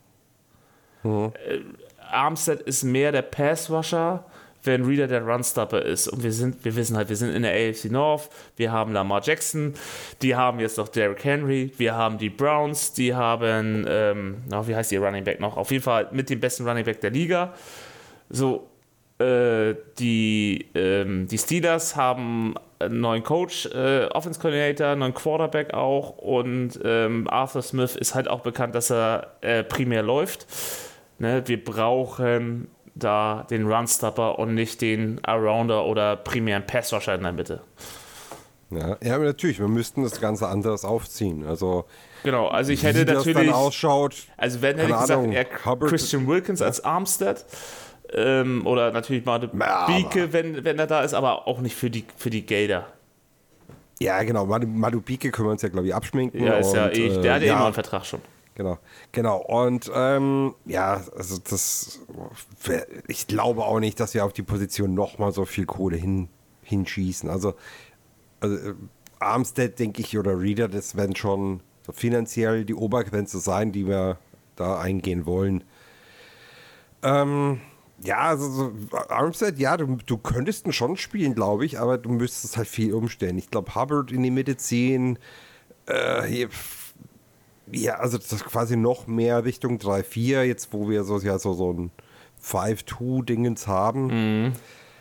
Mhm. Äh, Armstead ist mehr der Pass-Rusher, wenn Reader der Runstopper ist. Und wir sind, wir wissen halt, wir sind in der A F C North, wir haben Lamar Jackson, die haben jetzt noch Derrick Henry, wir haben die Browns, die haben, ähm, oh, wie heißt ihr Running Back noch? Auf jeden Fall mit dem besten Running Back der Liga. So, äh, die, ähm, die Steelers haben einen neuen Coach, äh, Offense Coordinator, einen neuen Quarterback auch und ähm, Arthur Smith ist halt auch bekannt, dass er äh, primär läuft. Ne? Wir brauchen da den Runstopper und nicht den Arounder oder primären Passrusher in der Mitte. Ja, ja, natürlich, wir müssten das Ganze anders aufziehen. Also genau, also ich wie hätte das natürlich dann ausschaut. Also wenn hätte ich gesagt, Ahnung, eher Hubbard, Christian Wilkins ja. als Armstead ähm, oder natürlich Madu Bieke, wenn, wenn er da ist, aber auch nicht für die, für die Gator. Ja, genau, Madu, Madu Bieke können wir uns ja, glaube ich, abschminken. Ja, ist und, ja eh, der äh, hat eh ja. immer einen Vertrag schon. Genau, genau. Und ähm, ja, also das, ich glaube auch nicht, dass wir auf die Position nochmal so viel Kohle hin, hinschießen. Also, also Armstead, denke ich, oder Reader, das werden schon so finanziell die Obergrenze sein, die wir da eingehen wollen. Ähm, ja, also so, Armstead, ja, du, du könntest ihn schon spielen, glaube ich, aber du müsstest halt viel umstellen. Ich glaube, Hubbard in die Mitte ziehen, äh, hier, ja, also das ist quasi noch mehr Richtung drei vier, jetzt wo wir so, ja, so, so ein five two Dingens haben. Mhm.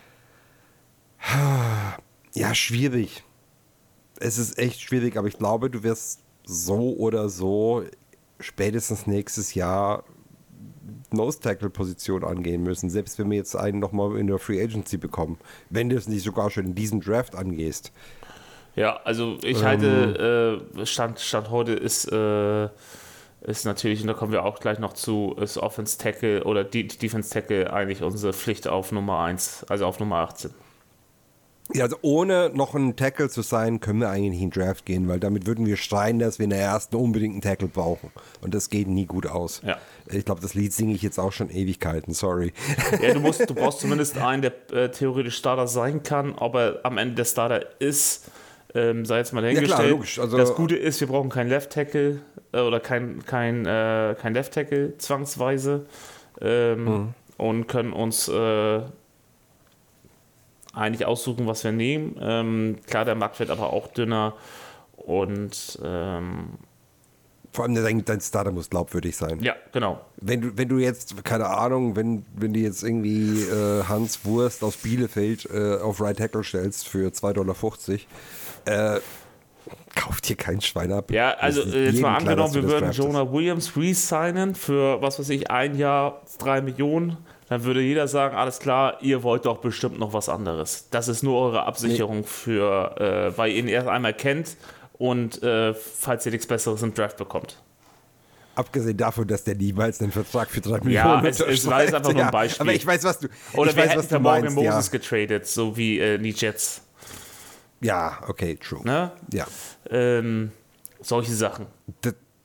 Ja, schwierig. Es ist echt schwierig, aber ich glaube, du wirst so oder so spätestens nächstes Jahr Nose-Tackle-Position angehen müssen, selbst wenn wir jetzt einen nochmal in der Free Agency bekommen, wenn du es nicht sogar schon in diesem Draft angehst. Ja, also ich halte, äh, Stand, Stand heute ist, äh, ist natürlich, und da kommen wir auch gleich noch zu, ist Offense Tackle oder Defense Tackle eigentlich unsere Pflicht auf Nummer eins, also auf Nummer achtzehn. Ja, also ohne noch ein Tackle zu sein, können wir eigentlich nicht in den Draft gehen, weil damit würden wir schreien, dass wir in der ersten unbedingt einen Tackle brauchen. Und das geht nie gut aus. Ja. Ich glaube, das Lied singe ich jetzt auch schon Ewigkeiten, sorry. Ja, du, musst, du brauchst zumindest einen, der äh, theoretisch Starter sein kann, ob er am Ende der Starter ist, ähm, sei jetzt mal dahingestellt. Ja, klar, logisch. Also, das Gute ist, wir brauchen keinen Left Tackle äh, oder kein, kein, äh, kein Left Tackle zwangsweise ähm, mhm. und können uns äh, eigentlich aussuchen, was wir nehmen. Ähm, klar, der Markt wird aber auch dünner und ähm, vor allem dein, dein Starter muss glaubwürdig sein. Ja, genau. Wenn du, wenn du jetzt, keine Ahnung, wenn, wenn du jetzt irgendwie äh, Hans Wurst aus Bielefeld äh, auf Right Tackle stellst für zwei Dollar fünfzig, äh, kauft dir kein Schwein ab. Ja, also jetzt mal angenommen, wir würden Jonah Williams re-signen für, was weiß ich, ein Jahr, drei Millionen, dann würde jeder sagen, alles klar, ihr wollt doch bestimmt noch was anderes. Das ist nur eure Absicherung nee. für, äh, weil ihr ihn erst einmal kennt und äh, falls ihr nichts Besseres im Draft bekommt. Abgesehen davon, dass der niemals einen Vertrag für drei Millionen ja, es, es war jetzt einfach nur ein Beispiel. Ja, aber ich weiß, was du Oder ich wir weiß, hätten was für du Morgan meinst, Moses ja. getradet, so wie äh, die Jets. Ja, okay, true. Ne? Ja. Ähm, solche Sachen. Das,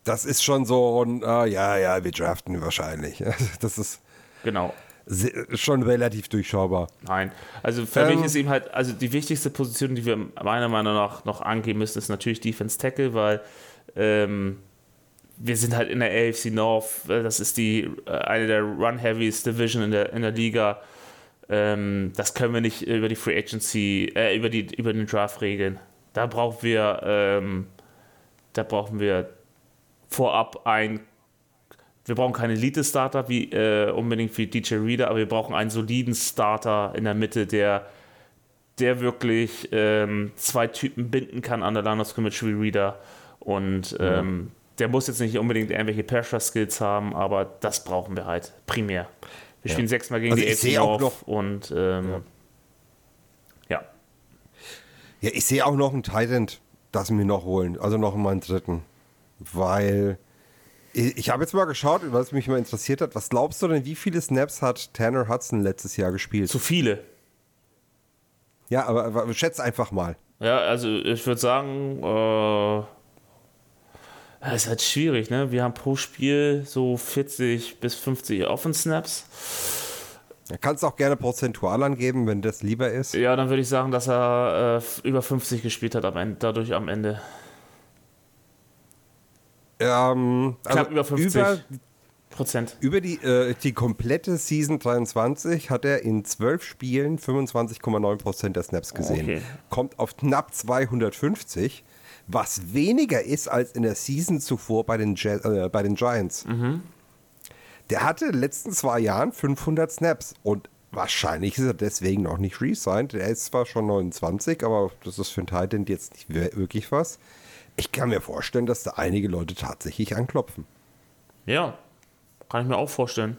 das ist schon so ein, äh, ja, ja, wir draften wahrscheinlich. Das ist Genau. schon relativ durchschaubar. Nein. Also für ähm, mich ist eben halt, also die wichtigste Position, die wir meiner Meinung nach noch angehen müssen, ist natürlich Defense Tackle, weil ähm, wir sind halt in der A F C North, das ist die äh, eine der Run-Heaviest Division in der, in der Liga. Ähm, das können wir nicht über die Free Agency, äh, über, die, über den Draft regeln. Da brauchen wir, ähm, da brauchen wir vorab ein, wir brauchen keine Elite-Starter wie äh, unbedingt wie D J Reader, aber wir brauchen einen soliden Starter in der Mitte, der, der wirklich ähm, zwei Typen binden kann an der Line of Scrimmage wie Reader. Und ähm, mhm. der muss jetzt nicht unbedingt irgendwelche Pressure-Skills haben, aber das brauchen wir halt primär. Wir ja. spielen sechsmal gegen also die A F C North und ähm, ja. ja. Ja, ich sehe auch noch einen Tight End, das wir noch holen, also noch meinen dritten. Weil ich, ich habe jetzt mal geschaut, was mich mal interessiert hat. Was glaubst du denn, wie viele Snaps hat Tanner Hudson letztes Jahr gespielt? Zu viele. Ja, aber, aber schätz einfach mal. Ja, also ich würde sagen, äh, das ist halt schwierig, ne? Wir haben pro Spiel so vierzig bis fünfzig Offense-Snaps. Du kannst auch gerne prozentual angeben, wenn das lieber ist. Ja, dann würde ich sagen, dass er äh, über fünfzig gespielt hat am Ende, dadurch am Ende. Ähm, Knapp also über fünfzig über, Prozent. Über die, äh, die komplette Season dreiundzwanzig hat er in zwölf Spielen fünfundzwanzig Komma neun Prozent der Snaps gesehen. Okay. Kommt auf knapp zweihundertfünfzig, was weniger ist als in der Season zuvor bei den, Gi- äh, bei den Giants. Mhm. Der hatte in den letzten zwei Jahren fünfhundert Snaps und wahrscheinlich ist er deswegen noch nicht re-signed. Er ist zwar schon neunundzwanzig, aber das ist für einen Tight End jetzt nicht wirklich was. Ich kann mir vorstellen, dass da einige Leute tatsächlich anklopfen. Ja, kann ich mir auch vorstellen.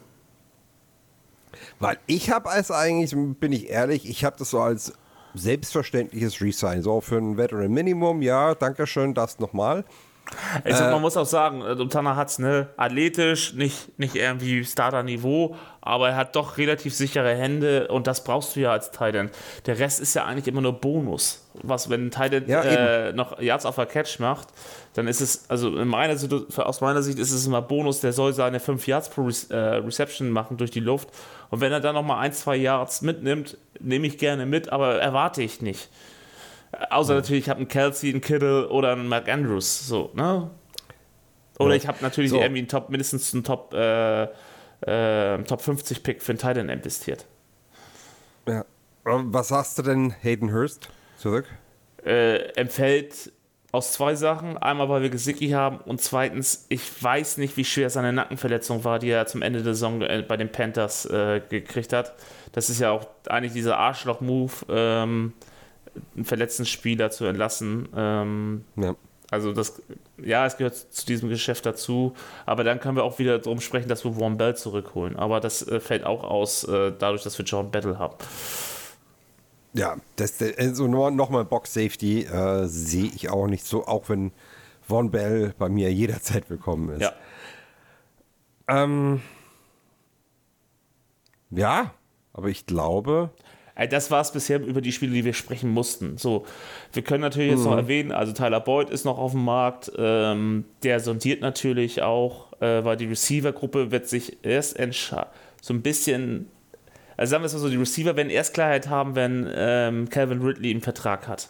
Weil ich habe als eigentlich, bin ich ehrlich, ich habe das so als selbstverständliches Resign. So für ein Veteran Minimum, ja, danke schön, das nochmal. Ich sag, man muss auch sagen, Tanner hat's ne athletisch, nicht, nicht irgendwie Starter-Niveau, aber er hat doch relativ sichere Hände und das brauchst du ja als Tight End. Der Rest ist ja eigentlich immer nur Bonus. Was, wenn ein Tight End ja, äh, noch Yards auf der Catch macht, dann ist es, also in meiner, aus meiner Sicht ist es immer Bonus, der soll seine fünf Yards pro Re- äh, Reception machen durch die Luft und wenn er dann nochmal ein, zwei Yards mitnimmt, nehme ich gerne mit, aber erwarte ich nicht. Außer natürlich, ich habe einen Kelsey, einen Kittle oder einen Mark Andrews, so, ne? Oder ja. ich habe natürlich so. irgendwie einen Top, mindestens einen Top, äh, äh, Top fünfzig Pick für einen Tight End investiert. Ja. Was sagst du denn, Hayden Hurst, zurück? Äh, empfällt aus zwei Sachen. Einmal, weil wir Gesicki haben und zweitens, ich weiß nicht, wie schwer seine Nackenverletzung war, die er zum Ende der Saison äh, bei den Panthers äh, gekriegt hat. Das ist ja auch eigentlich dieser Arschloch-Move, ähm, einen verletzten Spieler zu entlassen. Ähm, ja. Also das, ja, es gehört zu diesem Geschäft dazu, aber dann können wir auch wieder darum sprechen, dass wir Von Bell zurückholen. Aber das äh, fällt auch aus, äh, dadurch, dass wir John Battle haben. Ja, das, also nochmal Box Safety äh, sehe ich auch nicht so, auch wenn Von Bell bei mir jederzeit willkommen ist. Ja. Ähm, ja, aber ich glaube... Das war es bisher über die Spiele, die wir sprechen mussten. So, wir können natürlich jetzt mhm. noch erwähnen, also Tyler Boyd ist noch auf dem Markt, ähm, der sondiert natürlich auch, äh, weil die Receiver-Gruppe wird sich erst entscheiden, so ein bisschen, also sagen wir es mal so, die Receiver werden erst Klarheit haben, wenn ähm, Calvin Ridley einen Vertrag hat.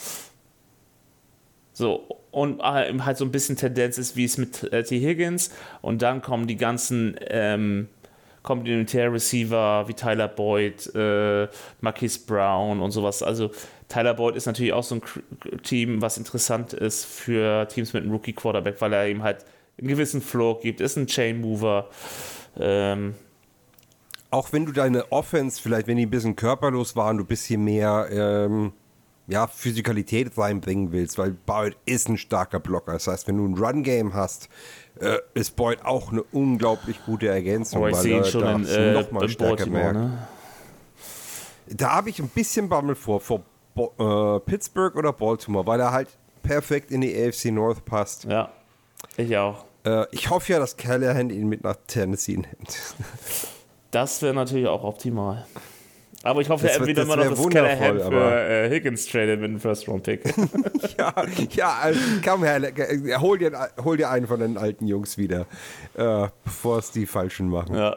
So, und äh, halt so ein bisschen Tendenz ist, wie es mit äh, T. Higgins und dann kommen die ganzen ähm, komplementäre Receiver wie Tyler Boyd, äh, Marquise Brown und sowas. Also Tyler Boyd ist natürlich auch so ein Team, was interessant ist für Teams mit einem Rookie-Quarterback, weil er eben halt einen gewissen Floor gibt, ist ein Chain-Mover. Ähm, auch wenn du deine Offense, vielleicht wenn die ein bisschen körperlos waren, du ein bisschen mehr ähm, ja, Physikalität reinbringen willst, weil Boyd ist ein starker Blocker. Das heißt, wenn du ein Run-Game hast, äh, ist Boyd auch eine unglaublich gute Ergänzung. Aber ich sehe ihn schon in, äh, noch mal in Baltimore, ne? Da habe ich ein bisschen Bammel vor, vor Bo- äh, Pittsburgh oder Baltimore, weil er halt perfekt in die A F C North passt. Ja, ich auch. Äh, ich hoffe ja, dass Callahan ihn mit nach Tennessee nimmt. Das wäre natürlich auch optimal. Aber ich hoffe, Das er wird- wird das immer noch wär das wundervoll, Callahan für aber- äh, Higgins traden mit dem First-Round-Pick. Ja, ja, also, komm her, äh, hol dir, hol dir einen von den alten Jungs wieder, äh, bevor es die Falschen machen. Ja.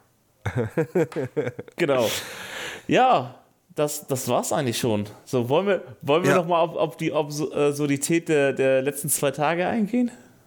Genau. Ja, das, das war's eigentlich schon. So, wollen wir, wollen wir Ja. noch mal auf, auf die Absurdität der, der letzten zwei Tage eingehen?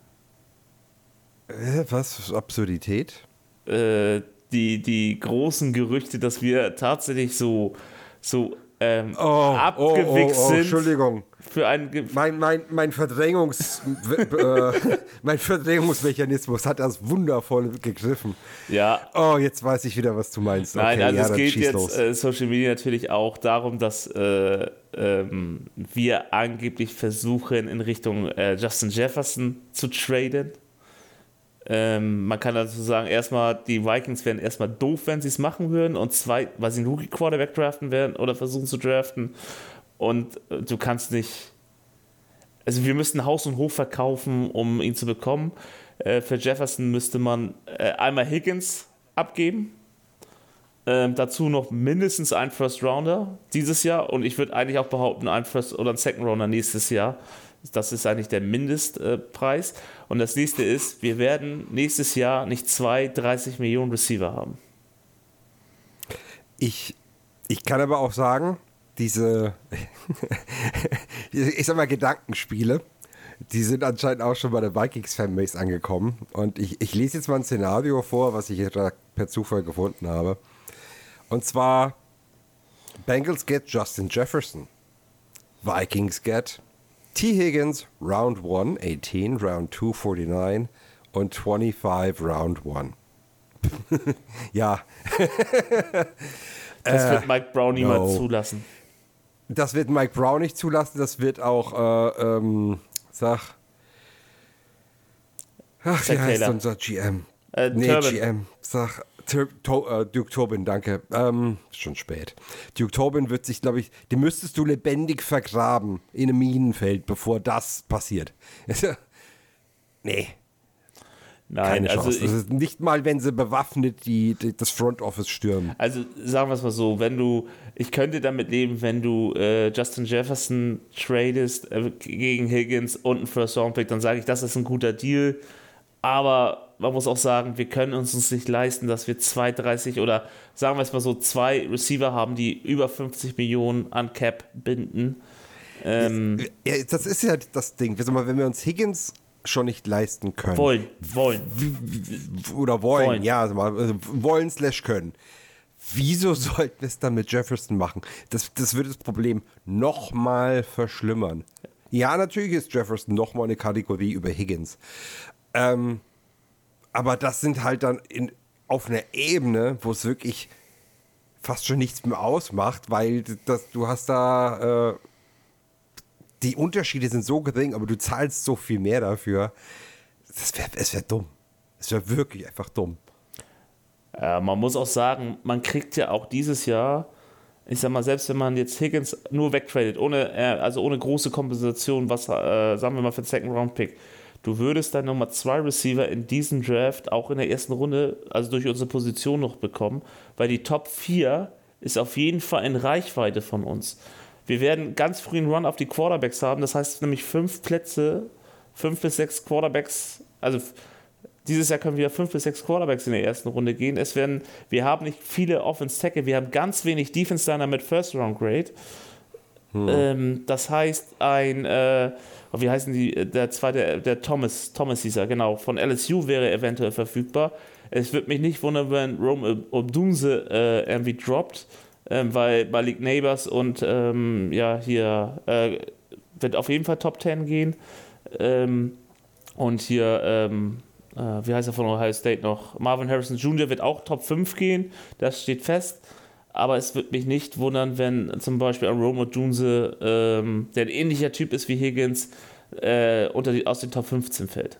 Äh, was? Absurdität? Äh, die, die großen Gerüchte, dass wir tatsächlich so, so ähm, abgewichst sind Entschuldigung. für einen Ge Mein, mein, mein, Verdrängungs, äh, mein Verdrängungsmechanismus hat das wundervoll gegriffen. Ja. Oh, jetzt weiß ich wieder, was du meinst. Nein, Okay, also ja, es dann geht schieß jetzt los. äh, Social Media natürlich auch darum, dass äh, ähm, wir angeblich versuchen, in Richtung äh, Justin Jefferson zu traden. Ähm, man kann dazu sagen, erstmal, die Vikings wären erstmal doof, wenn sie es machen würden und zwei, weil sie einen Rookie-Quarterback draften werden oder versuchen zu draften und äh, du kannst nicht, also wir müssten Haus und Hof verkaufen, um ihn zu bekommen. Äh, für Jefferson müsste man äh, einmal Higgins abgeben, ähm, dazu noch mindestens ein First-Rounder dieses Jahr und ich würde eigentlich auch behaupten, ein First- oder ein Second-Rounder nächstes Jahr. Das ist eigentlich der Mindestpreis. Und das nächste ist, wir werden nächstes Jahr nicht zwei dreißig Millionen Receiver haben. Ich, ich kann aber auch sagen, diese, ich sag mal, Gedankenspiele, die sind anscheinend auch schon bei der Vikings-Fanbase angekommen. Und ich, ich lese jetzt mal ein Szenario vor, was ich jetzt per Zufall gefunden habe. Und zwar, Bengals get Justin Jefferson. Vikings get T. Higgins, Round one, achtzehn, Round two, forty-nine und fünfundzwanzig, Round one. Ja. Das Äh, wird Mike Brown niemals no. zulassen. Das wird Mike Brown nicht zulassen, das wird auch, äh, ähm, sag, ach, Zach wie heißt Taylor. unser G M? Äh, nee, Turbin. G M, sag, Tur to äh, Duke Tobin, danke. Ähm, schon spät. Duke Tobin wird sich, glaube ich, den müsstest du lebendig vergraben in einem Minenfeld, bevor das passiert. Nee, Nein, keine also Chance. ich, Das ist nicht mal, wenn sie bewaffnet die, die, das Front Office stürmen. Also sagen wir es mal so, wenn du, ich könnte damit leben, wenn du äh, Justin Jefferson tradest äh, gegen Higgins und einen First Round Pick, dann sage ich, das ist ein guter Deal. Aber man muss auch sagen, wir können uns uns nicht leisten, dass wir zwei dreißig oder sagen wir es mal so, zwei Receiver haben, die über fünfzig Millionen an Cap binden. Ähm, Ja, das ist ja das Ding. Sag mal, wenn wir uns Higgins schon nicht leisten können. wollen, wollen. Oder wollen, Wollen. ja, sag mal, also wollen slash können. Wieso sollten wir es dann mit Jefferson machen? Das, das würde das Problem nochmal verschlimmern. Ja, natürlich ist Jefferson nochmal eine Kategorie über Higgins. Ähm, aber das sind halt dann in, auf einer Ebene, wo es wirklich fast schon nichts mehr ausmacht, weil das, du hast da, äh, die Unterschiede sind so gering, aber du zahlst so viel mehr dafür. Das wär, es wäre dumm. Es wäre wirklich einfach dumm. Äh, man muss auch sagen, man kriegt ja auch dieses Jahr, ich sag mal, selbst wenn man jetzt Higgins nur wegtradet, ohne, äh, also ohne große Kompensation, was, äh, sagen wir mal, für den Second Round Pick, du würdest dann nochmal zwei Receiver in diesem Draft auch in der ersten Runde, also durch unsere Position noch bekommen, weil die Top vier ist auf jeden Fall in Reichweite von uns. Wir werden ganz früh einen Run auf die Quarterbacks haben, das heißt nämlich fünf Plätze, fünf bis sechs Quarterbacks, also dieses Jahr können wir fünf bis sechs Quarterbacks in der ersten Runde gehen. Es werden, wir haben nicht viele Offense-Tackle, wir haben ganz wenig Defense-Liner mit First-Round-Grade. Hm. Ähm, das heißt, ein, äh, wie heißen die, der zweite, der Thomas, Thomas hieß er, genau, von L S U wäre eventuell verfügbar. Es würde mich nicht wundern, wenn Rome Odunze äh, irgendwie droppt, ähm, weil Malik Neighbors und ähm, ja, hier äh, wird auf jeden Fall Top zehn gehen. Ähm, und hier, ähm, äh, wie heißt er von Ohio State noch? Marvin Harrison Junior wird auch Top fünf gehen, das steht fest. Aber es würde mich nicht wundern, wenn zum Beispiel ein Rome Odunze, ähm, der ein ähnlicher Typ ist wie Higgins, äh, unter die, aus den Top fünfzehn fällt.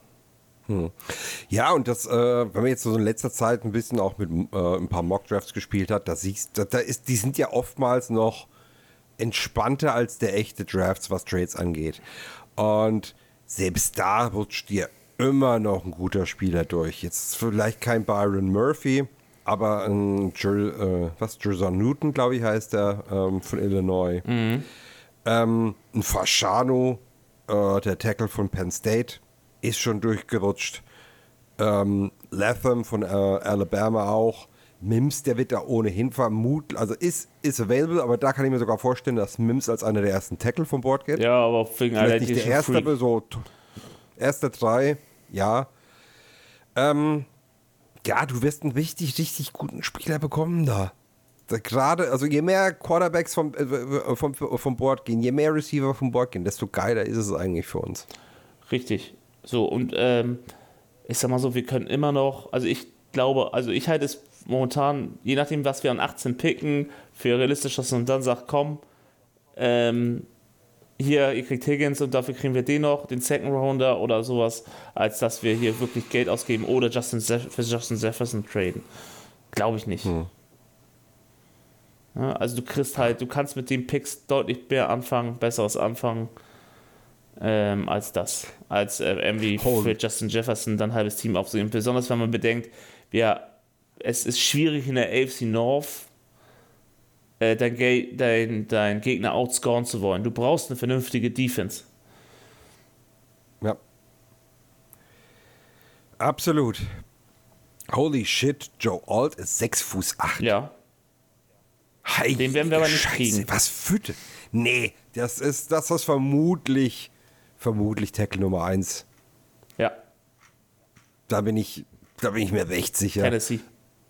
Hm. Ja, und das, äh, wenn man jetzt so in letzter Zeit ein bisschen auch mit äh, ein paar Mock-Drafts gespielt hat, da siehst, da, da ist, die sind ja oftmals noch entspannter als der echte Drafts, was Trades angeht. Und selbst da rutscht dir immer noch ein guter Spieler durch. Jetzt vielleicht kein Byron Murphy, aber ein Jer- äh, was, Jerson Newton, glaube ich, heißt der, ähm, von Illinois. Mhm. Ähm, ein Fasciano, äh, der Tackle von Penn State, ist schon durchgerutscht. Ähm, Latham von äh, Alabama auch. Mims, der wird da ohnehin vermutlich, also ist, ist available, aber da kann ich mir sogar vorstellen, dass Mims als einer der ersten Tackle vom Board geht. Ja, aber wegen Vielleicht nicht der erste, aber so t- erste drei, ja. Ähm, ja, du wirst einen richtig, richtig guten Spieler bekommen da. da gerade, also je mehr Quarterbacks vom, äh, vom, vom Board gehen, je mehr Receiver vom Board gehen, desto geiler ist es eigentlich für uns. Richtig. So, und ähm, ich sag mal so, wir können immer noch, also ich glaube, also ich halte es momentan, je nachdem, was wir an achtzehn picken, für realistisch, dass man dann sagt, komm, ähm, hier, ihr kriegt Higgins und dafür kriegen wir den noch, den Second Rounder oder sowas, als dass wir hier wirklich Geld ausgeben oder Justin Zeff- für Justin Jefferson traden. Glaube ich nicht. Hm. Ja, also du kriegst halt, du kannst mit den Picks deutlich mehr anfangen, besseres anfangen, ähm, als das. Als äh, irgendwie für Justin Jefferson dann ein halbes Team aufzunehmen. Besonders wenn man bedenkt, wir es ist schwierig in der A F C North äh, dein, Ge- dein, dein Gegner outscoren zu wollen. Du brauchst eine vernünftige Defense. Ja. Absolut. Holy shit, Joe Alt ist sechs Fuß acht. Ja. Heilige Den werden wir aber nicht Scheiße, kriegen. Was Fütte? Nee, das ist das ist vermutlich vermutlich Tackle Nummer eins. Ja. Da bin ich da bin ich mir recht sicher. Tennessee.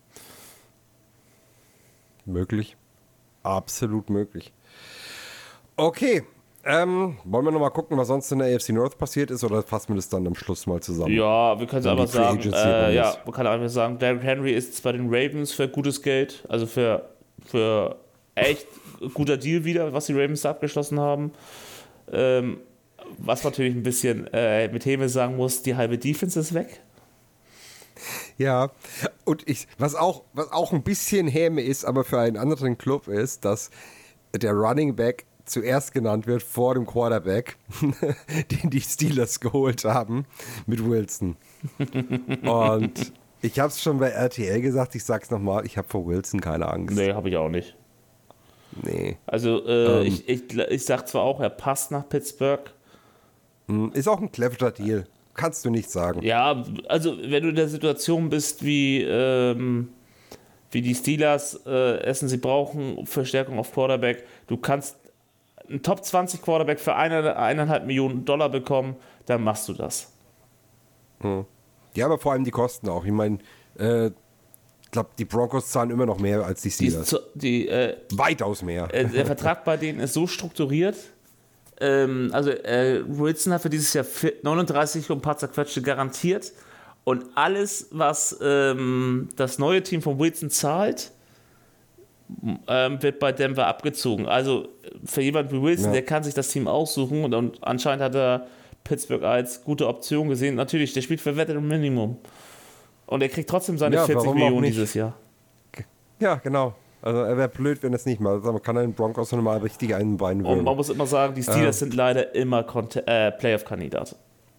Möglich. Absolut möglich. Okay. Ähm, wollen wir nochmal gucken, was sonst in der A F C North passiert ist, oder fassen wir das dann am Schluss mal zusammen? Ja, wir können es Wenn einfach die Free sagen, Agency äh, rum ja, ist. man kann einfach sagen, Derrick Henry ist jetzt bei den Ravens für gutes Geld, also für, für echt guter Deal wieder, was die Ravens da abgeschlossen haben. Ähm, was natürlich ein bisschen äh, mit Häme sagen muss, die halbe Defense ist weg. Ja, und ich, was auch, was auch ein bisschen Häme ist, aber für einen anderen Club ist, dass der Running Back zuerst genannt wird vor dem Quarterback, den die Steelers geholt haben, mit Wilson. Und ich habe es schon bei R T L gesagt, ich sag's nochmal, ich habe vor Wilson keine Angst. Nee, habe ich auch nicht. Nee. Also äh, Ähm. ich, ich, ich sag zwar auch, er passt nach Pittsburgh. Ist auch ein cleverer Deal. Kannst du nicht sagen. Ja, also wenn du in der Situation bist, wie, ähm, wie die Steelers äh, essen, sie brauchen Verstärkung auf Quarterback, du kannst einen Top zwanzig Quarterback für eine, eineinhalb Millionen Dollar bekommen, dann machst du das. Hm. Ja, aber vor allem die Kosten auch. Ich meine, äh, ich glaube, die Broncos zahlen immer noch mehr als die Die, Steelers. die, äh, Weitaus mehr. äh, der Vertrag bei denen ist so strukturiert, ähm, also äh, Wilson hat für dieses Jahr neununddreißig und ein paar zerquetschte garantiert und alles, was ähm, das neue Team von Wilson zahlt, ähm, wird bei Denver abgezogen. Also für jemanden wie Wilson, Ja. der kann sich das Team aussuchen und, und anscheinend hat er Pittsburgh als gute Option gesehen. Natürlich, der spielt für Veteran Minimum und er kriegt trotzdem seine Ja, vierzig warum auch Millionen nicht? dieses Jahr. Ja, genau. Also er wäre blöd, wenn es nicht mal. Man kann den Broncos noch mal richtig einen Bein Und würgen. man muss immer sagen, die Steelers Äh. sind leider immer Cont- äh, Playoff-Kandidat.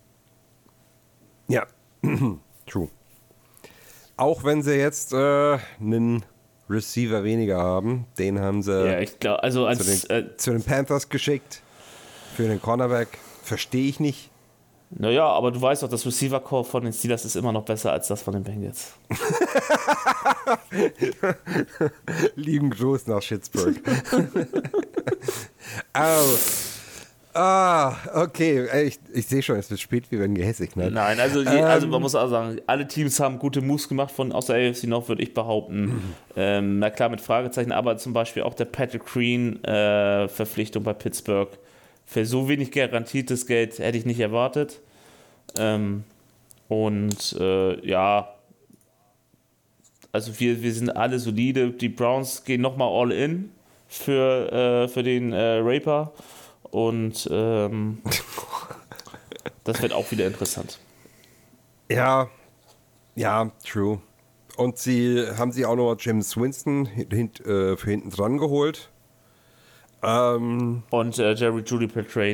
Ja, true. Auch wenn sie jetzt äh, einen Receiver weniger haben, den haben sie Ja, ich glaube, also zu, als den, äh, zu den Panthers geschickt. Für den Cornerback. Verstehe ich nicht. naja, aber du weißt doch, das Receiver-Core von den Steelers ist immer noch besser als das von den Bengals. Lieben Gruß nach Schittsburg. Au. Ah, okay. Ich, ich sehe schon, es wird spät, wir werden gehässig. Ne? Nein, also, je, also man muss auch sagen, alle Teams haben gute Moves gemacht von aus der A F C North, würde ich behaupten. ähm, na klar, mit Fragezeichen, aber zum Beispiel auch der Patrick Green äh, Verpflichtung bei Pittsburgh. Für so wenig garantiertes Geld hätte ich nicht erwartet. Ähm, und äh, ja, also wir, wir sind alle solide. Die Browns gehen nochmal all in für, äh, für den äh, Raper. Und ähm, das wird auch wieder interessant. Ja, ja, true. Und sie haben sie auch noch James Winston hint, äh, für hinten dran geholt. Ähm, Und äh, Jerry Jeudy per Trade.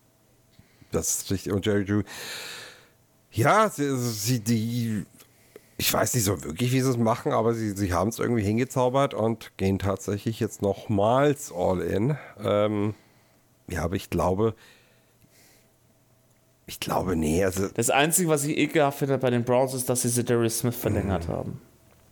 das ist richtig. Und Jerry Drew. Ja, sie, sie, die Ich weiß nicht so wirklich, wie sie es machen, aber sie, sie haben es irgendwie hingezaubert und gehen tatsächlich jetzt nochmals all in. Ähm, ja, aber ich glaube, ich glaube, nee. Also, Das Einzige, was ich ekelhaft finde bei den Browns, ist, dass sie Za'Darius Smith verlängert Mhm. haben.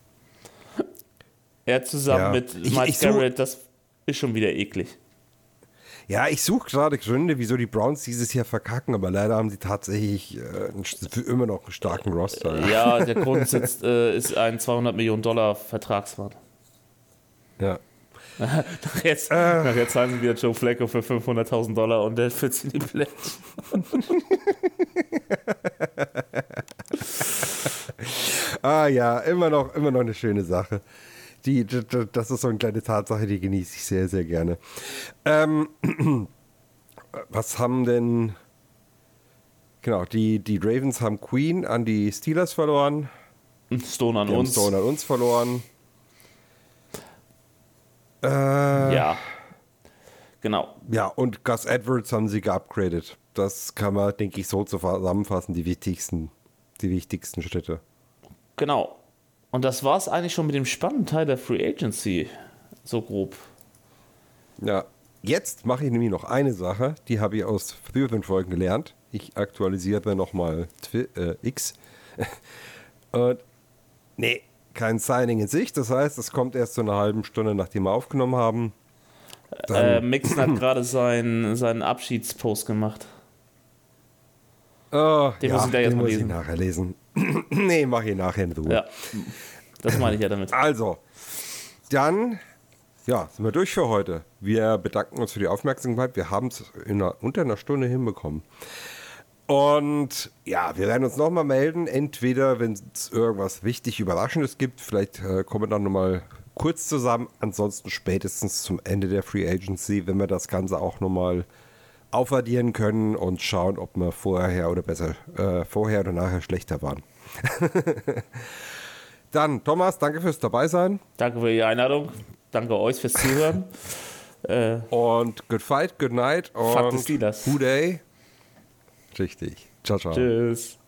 Er zusammen Ja. mit Ich- Miles ich such- Garrett, das ist schon wieder eklig. ja, ich suche gerade Gründe, wieso die Browns dieses Jahr verkacken, aber leider haben sie tatsächlich äh, einen, immer noch einen starken Roster. Ja, der Grund sitzt, äh, ist ein zweihundert Millionen Dollar Vertragswert. Ja. Jetzt, Äh. jetzt zahlen sie wieder Joe Flacco für fünfhunderttausend Dollar und der führt sie in die Plätze. Ah ja, immer noch, immer noch eine schöne Sache. Die, d- d- das ist so eine kleine Tatsache, die genieße ich sehr, sehr gerne. Ähm, was haben denn... Genau, die, die Ravens haben Queen an die Steelers verloren. Stone an Die haben uns. Stone an uns verloren. Äh, Ja. Genau. ja, und Gus Edwards haben sie geupgradet. Das kann man, denke ich, so zusammenfassen, die wichtigsten, die wichtigsten Schritte. Genau. Und das war es eigentlich schon mit dem spannenden Teil der Free Agency. So grob. Ja, jetzt mache ich nämlich noch eine Sache, die habe ich aus früheren Folgen gelernt. Ich aktualisiere nochmal äh, X. Und nee, kein Signing in sich. Das heißt, es kommt erst so eine halbe Stunde, nachdem wir aufgenommen haben. Dann, Äh, Mixon hat gerade seinen, seinen Abschiedspost gemacht. oh, den ja, muss ich da jetzt den mal muss ich lesen. nachher lesen. Nee, mache ich nachher in Ruhe. Ja. Das meine ich ja damit. Also, dann ja, sind wir durch für heute. Wir bedanken uns für die Aufmerksamkeit. Wir haben es in einer, unter einer Stunde hinbekommen. Und ja, wir werden uns nochmal melden. Entweder, wenn es irgendwas wichtig Überraschendes gibt, vielleicht äh, kommen wir dann nochmal kurz zusammen. Ansonsten spätestens zum Ende der Free Agency, wenn wir das Ganze auch nochmal aufaddieren können und schauen, ob wir vorher oder besser, äh, vorher oder nachher schlechter waren. Dann, Thomas, danke fürs Dabeisein. Danke für die Einladung. Danke euch fürs Zuhören. äh, Und good fight, good night Fuck the und Steelers. Who Day. Richtig. Ciao, ciao. tschüss.